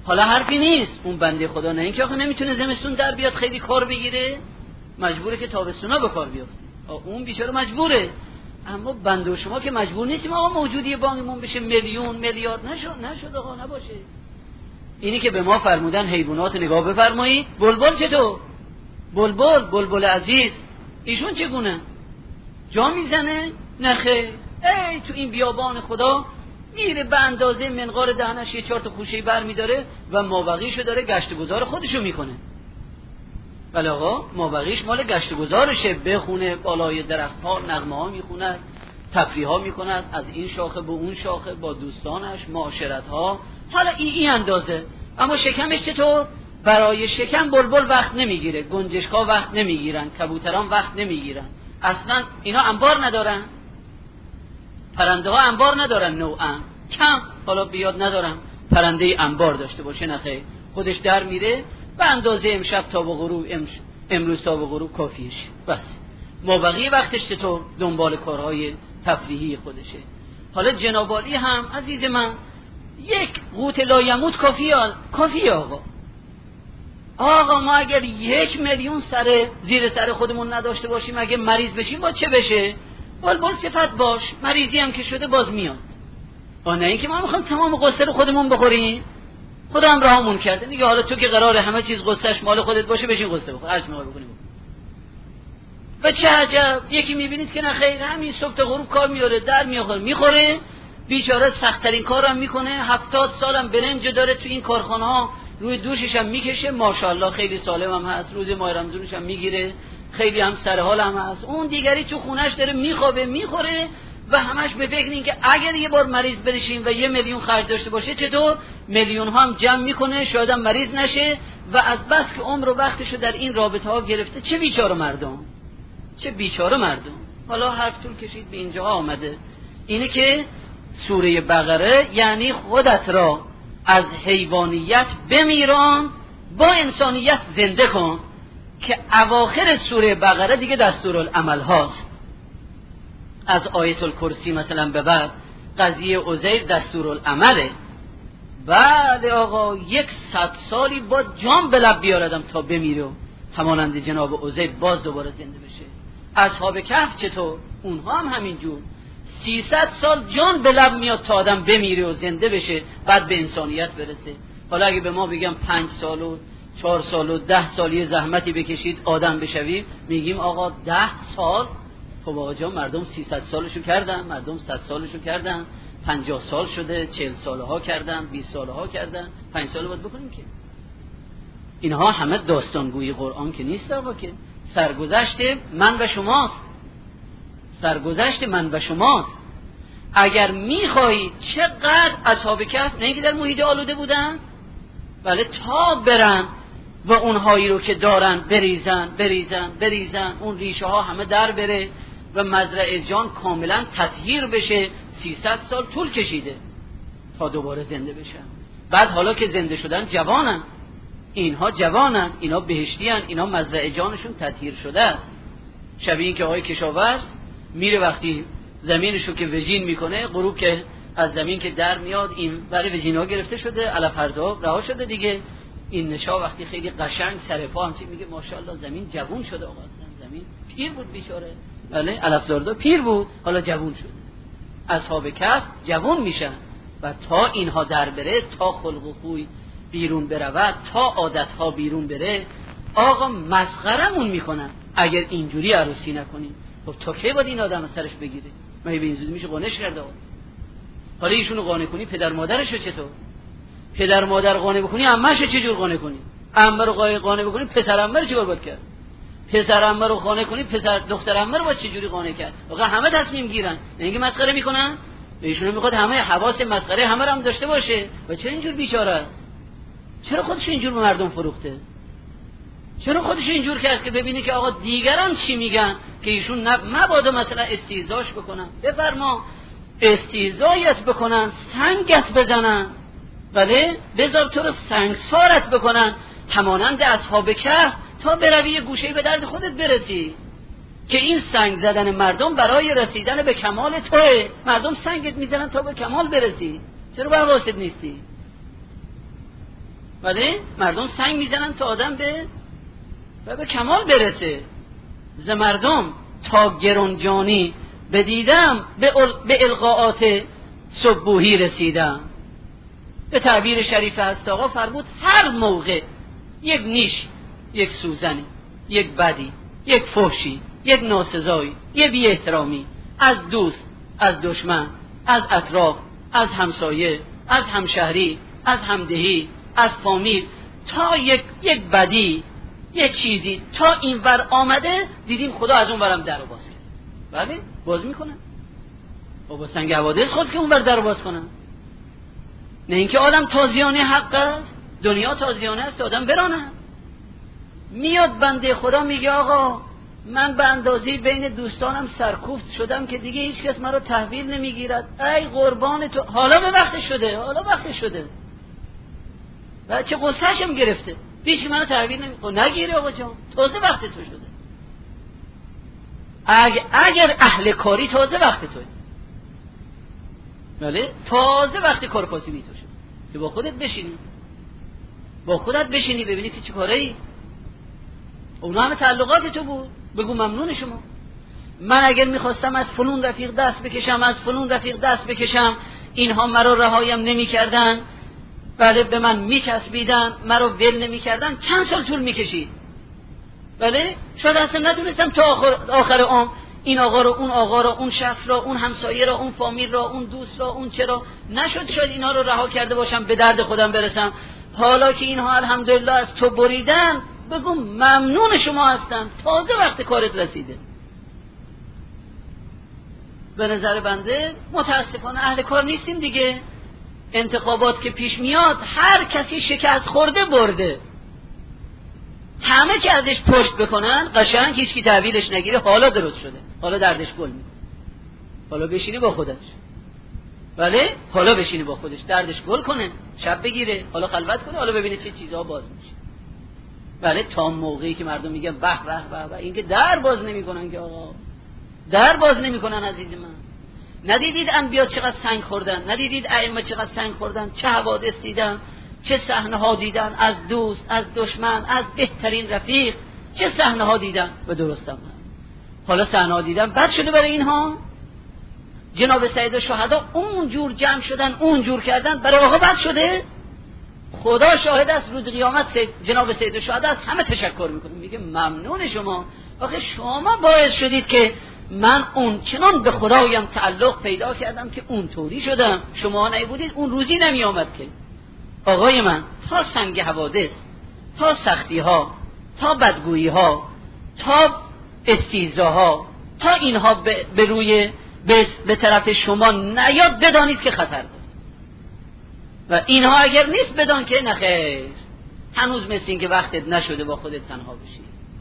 حالا حرفی نیست اون بنده خدا نه اینکه آخه نمیتونه زمستون در بیاد خیلی کار بگیره، مجبوره که تابستونا به کار بیفته، اون بیچاره مجبوره. اما بنده و شما که مجبور نیستیم آقا موجودی بانکمون بشه میلیون میلیارد، نشد آقا، نباشه. اینی که به ما فرمودن حیوانات نگاه بفرمایید. بلبل چطور؟ بلبل عزیز ایشون چگونه؟ جا میزنه؟ نخیر. ای تو این بیابان خدا میره به اندازه منقار دهنش یه 4 تا خوشه بر میداره و مابقیشو داره گشت گذار خودشو میکنه. ولی آقا مابقیش مال گشت گذارشه، بخونه بالای درخت ها نغمه ها میخوند، تفریح ها میکند، از این شاخه به اون شاخه با دوستانش، معاشرت ها. حالا این اندازه. اما شکمش چطور؟ برای شکم بلبل وقت نمیگیره، گنجشکا وقت نمیگیرن، کبوتران وقت نمیگیرن. اصلا اینا انبار ندارن، پرنده ها انبار ندارن نوعا کم. حالا بیاد ندارم پرنده انبار داشته باشه، نخیر، خودش در میره به اندازه امشب تا به غروب، امروز تا به غروب کافیش بس. ما بقیه وقتش چطور؟ دنبال کارهای تفریحی خودشه. حالا جناب عالی هم عزیز من یک قوت لایموت کافیه آقا ما اگر 1 میلیون سر زیر سر خودمون نداشته باشیم، اگه مریض بشیم با چه بشه؟ بلبل صفت باش، مریضی هم که شده باز میاد. نه اینکه ما میخوایم تمام قصه رو خودمون بخوریم. خدا هم راهمون کرده، میگه حالا تو که قراره همه چیز قصهش مال خودت باشه، بشین قصه بخور، هرچی میخوای بکنیم. و چه عجب یکی میبینید که نه خیر، همین صبح تا غروب کار میاره، در میخوره، بیچاره سخت‌ترین کارم میکنه، 70 سالم برنج داره تو این کارخانه ها، روی دوشش هم میکشه، ماشاءالله خیلی سالم هم هست، روز ماه رمضانش هم میگیره، خیلی هم سر حال هم هست. اون دیگری تو خونش داره میخوابه میخوره و همش به فکر این که اگر یه بار مریض بشیم و 1 میلیون خرج داشته باشه چطور؟ میلیون ها هم جمع میکنه، شاید هم مریض نشه و از بس که عمر و وقتشو در این رابطه ها گرفته. چه بیچاره مردم. حالا حرف طول کشید به اینجا آمده. اینه که سوره بقره یعنی خودت را از حیوانیت بمیران، با انسانیت زنده کن، که اواخر سوره بقره دیگه دستورالعمل هاست. از آیت الکرسی مثلا به بعد قضیه عزیر دستورالعمله. بله آقا 100 سالی با جان به لب بیاردم تا بمیره، همانند جناب عزیر باز دوباره زنده بشه. اصحاب کهف چطور؟ اونها هم همینجور 300 سال جان به لب میاد تا آدم بمیره و زنده بشه، بعد به انسانیت برسه. حالا اگه به ما بگم 5 سال و 4 سال و 10 سالی زحمتی بکشید آدم بشویم، میگیم آقا 10 سال. خب آقا جان مردم 300 سالشو کردن، مردم 100 سالشو کردن، 50 سال شده، 40 سالها کردن، 20 سالها کردن، 5 سال باید بکنیم که اینها همه داستانگویی قرآن که نیست آقا، که سرگذشت من و شماست. اگر میخواهید چقدر اصحاب کهف نه اینکه در محیط آلوده بودن، بله تا برن و اونهایی رو که دارن بریزن اون ریشه ها همه در بره و مزرعه جان کاملا تطهیر بشه. 300 سال طول کشیده تا دوباره زنده بشن. بعد حالا که زنده شدن جوانن، اینا بهشتیان، اینا مزرعه جانشون تطهیر شده است. شبیه این که آقای کشاورز میره وقتی زمینشو که وجین میکنه، غروب که از زمین که در میاد، این برای وجینا گرفته شده، علف هرزا رها شده دیگه، این نشا وقتی خیلی قشنگ سر پا هم میگه ماشاءالله زمین جوون شده. آقا زمین پیر بود بیچاره، بله علف زردا پیر بود، حالا جوون شده. اصحاب کهف جوون میشن و تا اینها در بره، تا خلق و خوی بیرون برود، تا عادت ها بیرون بره، آقا مسخرمون میکنن اگر اینجوری عروسی نکنیم. خب تا کی باید این آدم سرش بگیره؟ مگه به این زودی میشه قانعش کرده؟ حالا ایشونو قانع کنی، پدر مادرشو چطور؟ پدر مادر قانع بکنی، عمه‌شو چجور قانع کنی؟ عمه رو قانع بکنی، پسر عمه رو چیکار باید کرد؟ پسر عمه رو قانع کنی، پسر دختر عمه رو باید چجوری قانع کرد؟ واقعا همه تصمیم گیرن، اینکه مسخره میکنن. ایشونو میخواد همه حواس مسخره همه رو هم داشته باشه. و چرا اینجور بیچاره؟ چرا خودش اینجور به مردم فروخته؟ چرا خودش اینجور کرد که ببینه که آقا دیگران چی میگن، که ایشون مبادا مثلا استهزاش بکنن. بفرما استهزایت بکنن، سنگت بزنن، بله بذار تو رو سنگسارت بکنن، همانند اصحاب کهف، تا بروی یه گوشه‌ای به درد خودت برسی. که این سنگ زدن مردم برای رسیدن به کمال توئه. مردم سنگت میزنن تا به کمال برسی، چرا بر واسط نیستی؟ ولی مردم سنگ میزنن تا آدم به کمال برسه. ز مردم تا گرانجانی بدیدم، به القاءات صبوحی رسیدم. به تعبیر شریف هست آقا فرمود هر موقع یک نیش، یک سوزنی، یک بدی، یک فحشی، یک ناسزایی، یک بی احترامی از دوست، از دشمن، از اطراف، از همسایه، از همشهری، از همدهی، از فامیل، تا یک بدی، یک چیزی تا این ور آمده، دیدیم خدا از اون ورم در رو باز کرد. بله باز میکنن با سنگ حوادث خود که اون ور در رو باز کنن. نه اینکه آدم تازیانه حق است، دنیا تازیانه است، آدم برانه. میاد بنده خدا میگه آقا من به اندازه بین دوستانم سرکوفت شدم که دیگه هیچ کس مرا تحویل نمیگیرد. ای قربان تو، حالا به وقت شده، حالا وقت شده. و چه قصه‌شم گرفته، هیچ منو تحویل نمیگیره. نگیره آقا جان، تازه وقت تو شده. اگر اهل کاری تازه وقت توه، بله تازه وقت کارکاسبی تو شد که با خودت بشینی ببینی که چه کاره‌ای. اونا همه تعلقات تو بود، بگو ممنون شما. من اگر میخواستم از فلون رفیق دست بکشم اینها مرا رهایم نمی‌کردن، بله به من میچسبیدن، مرا ول نمی‌کردن، چند سال طول میکشید. بله شاید اصلا نتونستم تا آخر عمر این آقا رو، اون آقا رو، اون شخص رو، اون همسایه رو، اون فامیل رو، اون دوست رو، اون چرا نشد شاید اینا رو رها کرده باشم به درد خودم برسم. حالا که اینها الحمدلله از تو بریدن، بگو ممنون شما هستن، تازه وقت کارت رسیده. به نظر بنده متاسفانه اهل کار نیستیم دیگه. انتخابات که پیش میاد هر کسی شکست خورده برده، همه که ازش پشت بکنن قشنگ هیچ کی تحویلش نگیره. حالا درست شده، حالا دردش گل میکنه، حالا بشینی با خودش، بله حالا بشینی با خودش دردش گل کنه، شب بگیره، حالا خلوت کنه، حالا ببینه چه چیزها باز میشه. بله تا موقعی که مردم میگن به به به، این که در باز نمیکنن، که آقا در باز نمیکنن. عزیز من ندیدید انبیا چقدر سنگ خوردن؟ ندیدید ائمه چقدر سنگ خوردن؟ چه حوادث دیدن، چه صحنه ها دیدن، از دوست، از دشمن، از بهترین رفیق، چه صحنه ها دیدن. و درستم حالا صحنه ها دیدن بد شده برای اینها. جناب سید الشهدا اونجور جمع شدن، اونجور کردن، برای آقا بد شده. خدا شاهد است، روز قیامت جناب سید الشهدا از همه تشکر میکنه، میگه ممنون شما، آخه شما باعث شدید که من اون چنان به خدایم تعلق پیدا کردم که اونطوری شدم. شما نبودید اون روزی نمی آمد که. آقای من تا سنگ حوادث، تا سختی ها، تا بدگویی ها، تا استیزاها، تا اینها به روی به طرف شما نیاد، بدانید که خطر دارد. و اینها اگر نیست بدان که نخیر، هنوز مثل این که وقتت نشده با خودت تنها بشی.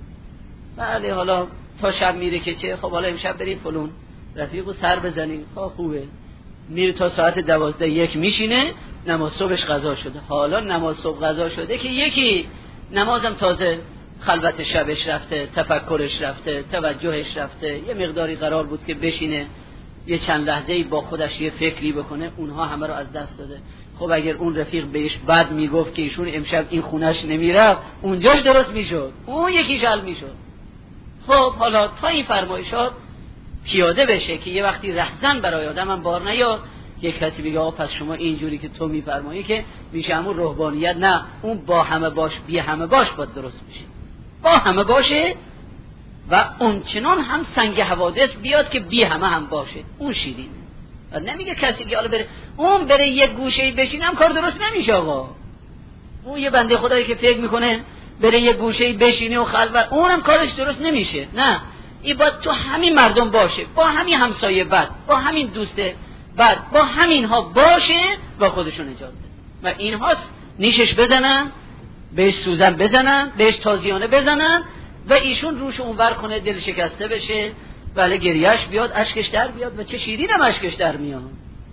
بله حالا تا شب میره که چه، خب حالا امشب بریم فلون رفیقو سر بزنیم، خوبه. میره تا ساعت 12 یک میشینه، نماز صبحش قضا شده. حالا نماز صبح قضا شده که یکی نمازم تازه خلوت شبش رفته، تفکرش رفته، توجهش رفته، یه مقداری قرار بود که بشینه یه چند لحظه‌ای با خودش یه فکری بکنه، اونها همه رو از دست داده. خب اگر اون رفیق بهش بد میگفت که ایشون امشب این خونش نمیرفت، اونجاش درست میشد، اون یکیش حل میشد. خب حالا تا این فرمایشات پیاده بشه که یه وقتی رهزن برای آدمم بار نیاد، یک کسی بگه آقا پس شما اینجوری که تو میفرمایی که میشه همون روحانیت، نه اون با همه باش بی همه باش باید درست بشه، با همه باشه و اون چنان هم سنگ حوادث بیاد که بی همه هم باشه، اون شیرینه. و نمیگه کسی که حالا بره یک گوشه‌ای بشینه هم کار درست نمیشه. آقا اون یه بنده خدایی که فکر میکنه بره یک گوشه‌ای بشینه و خلوت، اونم کارش درست نمیشه. نه، این باید تو همین مردم باشه، با همین همسایه بد، با همین دوست بد، با همین ها باشه و خودشون نجات بده. و اینها نیشش بزنن، بهش سوزن بزنن، بهش تازیانه بزنن و ایشون روش اونور کنه، دل شکسته بشه، ولی گریهش بیاد، اشکش در بیاد و چه شیرین هم اشکش در میاد.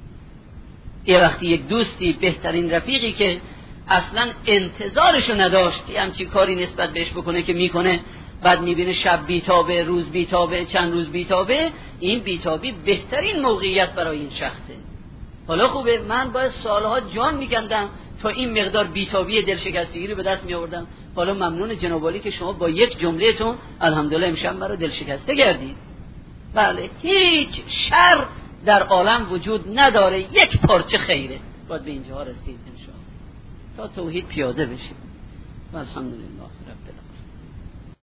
یه وقتی یک دوستی، بهترین رفیقی که اصلا انتظارشو نداشت یه همچین کاری نسبت بهش بکنه که میکنه، بعد میبینه شب بیتابه، روز بیتابه، چند روز بیتابه، این بیتابی بهترین موقعیت برای این شخصه. حالا خوبه، من باید سالها جان میکندم تا این مقدار بیتابی دلشکستگی رو به دست می آوردم. حالا ممنون جناب عالی که شما با یک جملهتون الحمدلله امشب مرا دلشکسته کردید. بله، هیچ شر در عالم وجود نداره، یک پارچه خیره. باید به اینجا رسید انشاءالله تا توحید پیاده بشید. الحمدلله رب العالمین.